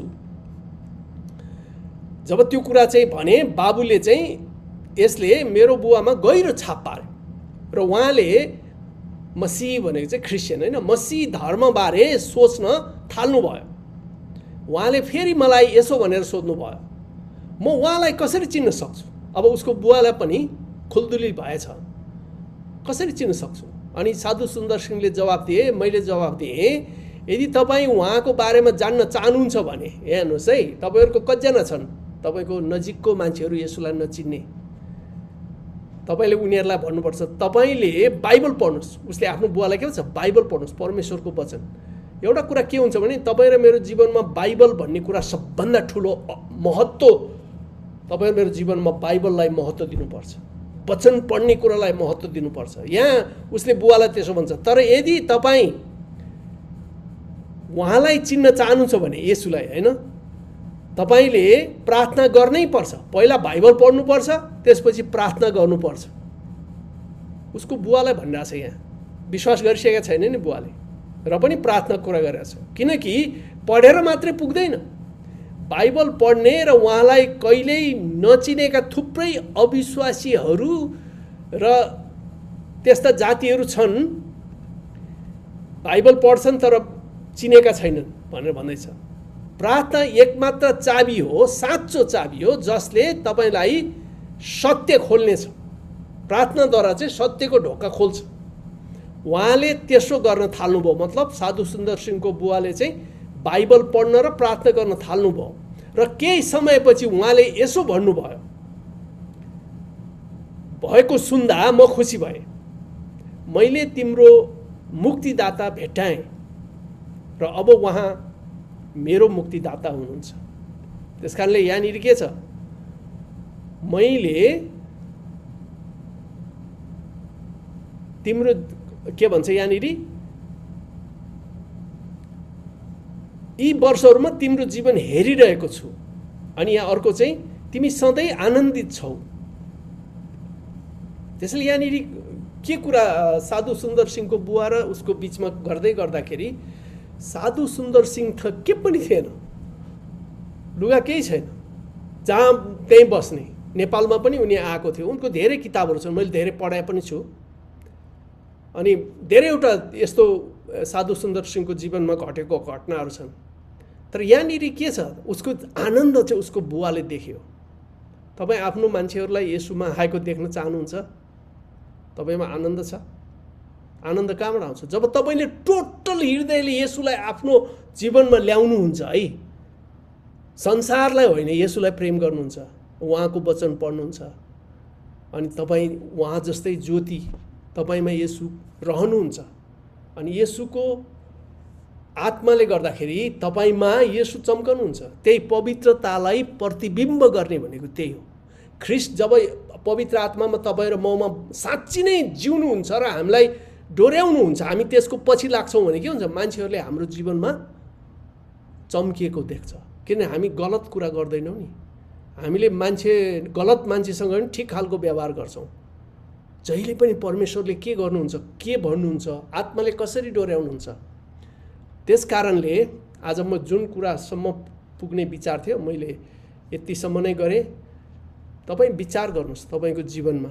जब त्यो कुरा चाहिँ भने, बाबुले चाहिँ यसले मेरो बुवामा गहिरो छाप पार्यो र उहाँले मसीह भनेको चाहिँ क्रिस्चियन होइन, मसीह धर्मबारे सोच्न थाल्नुभयो। उहाँले फेरि मलाई यसो भनेर सोध्नुभयो, म उहाँलाई कसरी चिन्न सक्छु? अब उसको बुवालाई पनि खुल्दुली भएछ, कसरी चिन्न सक्छु? अनि साधु सुन्दर सिंहले जवाब दिए, मैले जवाब दिएँ, यदि तपाईँ उहाँको बारेमा जान्न चाहनुहुन्छ भने हेर्नुहोस् है, तपाईँहरूको कतिजना छन् तपाईँको नजिकको मान्छेहरू यसुलाई नचिन्ने? तपाईँले उनीहरूलाई भन्नुपर्छ तपाईँले बाइबल पढ्नुहोस्। उसले आफ्नो बुवालाई के भन्छ? बाइबल पढ्नुहोस्, परमेश्वरको वचन। एउटा कुरा के हुन्छ भने तपाईँ र मेरो जीवनमा बाइबल भन्ने कुरा सबभन्दा ठुलो महत्त्व। तपाईँ मेरो जीवनमा बाइबललाई महत्त्व दिनुपर्छ, वचन पढ्ने कुरालाई महत्त्व दिनुपर्छ। यहाँ उसले बुवालाई त्यसो भन्छ। तर यदि तपाईँ उहाँलाई चिन्न चाहनुहुन्छ भने येशूलाई, होइन, तपाईँले प्रार्थना गर्नै पर्छ। पहिला बाइबल पढ्नुपर्छ, त्यसपछि प्रार्थना गर्नुपर्छ। उसको बुवालाई भनिरहेको छ यहाँ, विश्वास गरिसकेका छैन नि बुवाले, र पनि प्रार्थना कुरा गरिरहेको छ। किनकि पढेर मात्रै पुग्दैन, बाइबल पढ्ने र उहाँलाई कहिल्यै नचिनेका थुप्रै अविश्वासीहरू र त्यस्ता जातिहरू छन्, बाइबल पढ्छन् तर चिनेका छैनन् भनेर भन्दैछ। प्रार्थना एकमात्र चाबी हो, साँचो चाबी हो, जसले तपाईँलाई सत्य खोल्नेछ। प्रार्थनाद्वारा चाहिँ सत्यको ढोका खोल्छ। उहाँले त्यसो गर्न थाल्नुभयो, मतलब साधु सुन्दर सिंहको बुवाले चाहिँ बाइबल पढ्न र प्रार्थना गर्न थाल्नुभयो। र केही समयपछि उहाँले यसो भन्नुभयो, भएको सुन्दा म खुसी भएँ, मैले तिम्रो मुक्तिदाता भेट्टाएँ र अब उहाँ मेरो मुक्तिदाता हुनुहुन्छ। त्यसकारणले यहाँनिर के छ, मैले तिम्रो के भन्छ यहाँनिर, यी वर्षहरूमा तिम्रो जीवन हेरिरहेको छु। अनि यहाँ अर्को चाहिँ तिमी सधैँ आनन्दित छौ। त्यसैले यहाँनिर के कुरा साधु सुन्दर सिंहको बुवा र उसको बिचमा गर्दै गर्दाखेरि, साधु सुन्दर सिंह त के पनि थिएन, लुगा केही छैन, जहाँ त्यहीँ बस्ने। नेपालमा पनि उनी आएको थियो, उनको धेरै किताबहरू छन्, मैले धेरै पढाए पनि छु। अनि धेरैवटा यस्तो साधु सुन्दर सिंहको जीवनमा घटेको घटनाहरू छन्। तर यहाँनिर के छ, उसको आनन्द चाहिँ उसको बुवाले देख्यो। तपाईँ आफ्नो मान्छेहरूलाई येशूमा आएको देख्न चाहनुहुन्छ? तपाईँमा आनन्द छ? आनन्द कहाँबाट आउँछ? जब तपाईँले टोटल हृदयले येशूलाई आफ्नो जीवनमा ल्याउनुहुन्छ है, संसारलाई होइन, येशूलाई प्रेम गर्नुहुन्छ, उहाँको वचन पढ्नुहुन्छ, अनि तपाईँ उहाँ जस्तै ज्योति, तपाईँमा येशू रहनुहुन्छ, अनि येशूको आत्माले गर्दाखेरि तपाईँमा येशू चम्कनुहुन्छ। त्यही पवित्रतालाई प्रतिबिम्ब गर्ने भनेको त्यही हो। ख्रिस्ट जब पवित्र आत्मामा तपाईँ र ममा साँच्ची नै जिउनुहुन्छ र हामीलाई डोर्याउनुहुन्छ, हामी त्यसको पछि लाग्छौँ भने के हुन्छ, मान्छेहरूले हाम्रो जीवनमा चम्किएको देख्छ। किन हामी गलत कुरा गर्दैनौँ नि, हामीले गलत मान्छेसँग पनि ठिक खालको व्यवहार गर्छौँ। जहिले पनि परमेश्वरले के गर्नुहुन्छ, के भन्नुहुन्छ, आत्माले कसरी डोर्याउनुहुन्छ। त्यस कारणले आज म जुन कुरासम्म पुग्ने विचार थियो मैले यतिसम्म नै गरेँ। तपाईँ विचार गर्नुहोस्, तपाईँको जीवनमा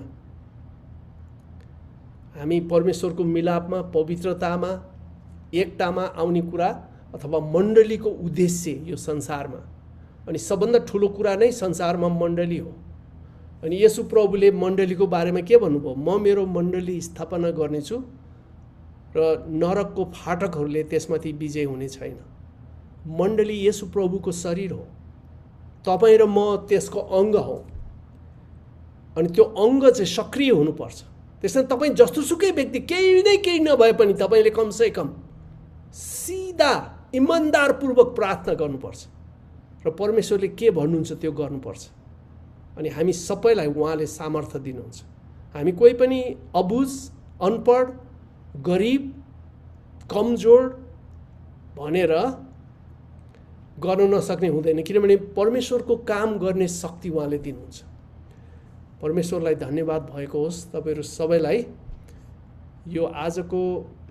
हामी परमेश्वरको मिलापमा, पवित्रतामा, एकतामा आउने कुरा अथवा मण्डलीको उद्देश्य यो संसारमा, अनि सबभन्दा ठुलो कुरा नै संसारमा मण्डली हो। अनि येशू प्रभुले मण्डलीको बारेमा के भन्नुभयो, म मेरो मण्डली स्थापना गर्नेछु र नरकको फाटकहरूले त्यसमाथि विजय हुने छैन। मण्डली येशू प्रभुको शरीर हो, तपाईँ र म त्यसको अङ्ग हौ, अनि त्यो अङ्ग चाहिँ सक्रिय हुनुपर्छ। त्यसैले तपाईँ जस्तोसुकै व्यक्ति, केही नै केही नभए पनि तपाईँले कमसे कम सिधा इमान्दारपूर्वक प्रार्थना गर्नुपर्छ र परमेश्वरले के भन्नुहुन्छ त्यो गर्नुपर्छ। अनि हामी सबैलाई उहाँले सामर्थ्य दिनुहुन्छ। हामी कोही पनि अबुझ, अनपढ, गरिब, कमजोर भनेर गर्न नसक्ने हुँदैन, किनभने परमेश्वरको काम गर्ने शक्ति उहाँले दिनुहुन्छ। परमेश्वरलाई धन्यवाद भएको होस्। तपाईँहरू सबैलाई यो आजको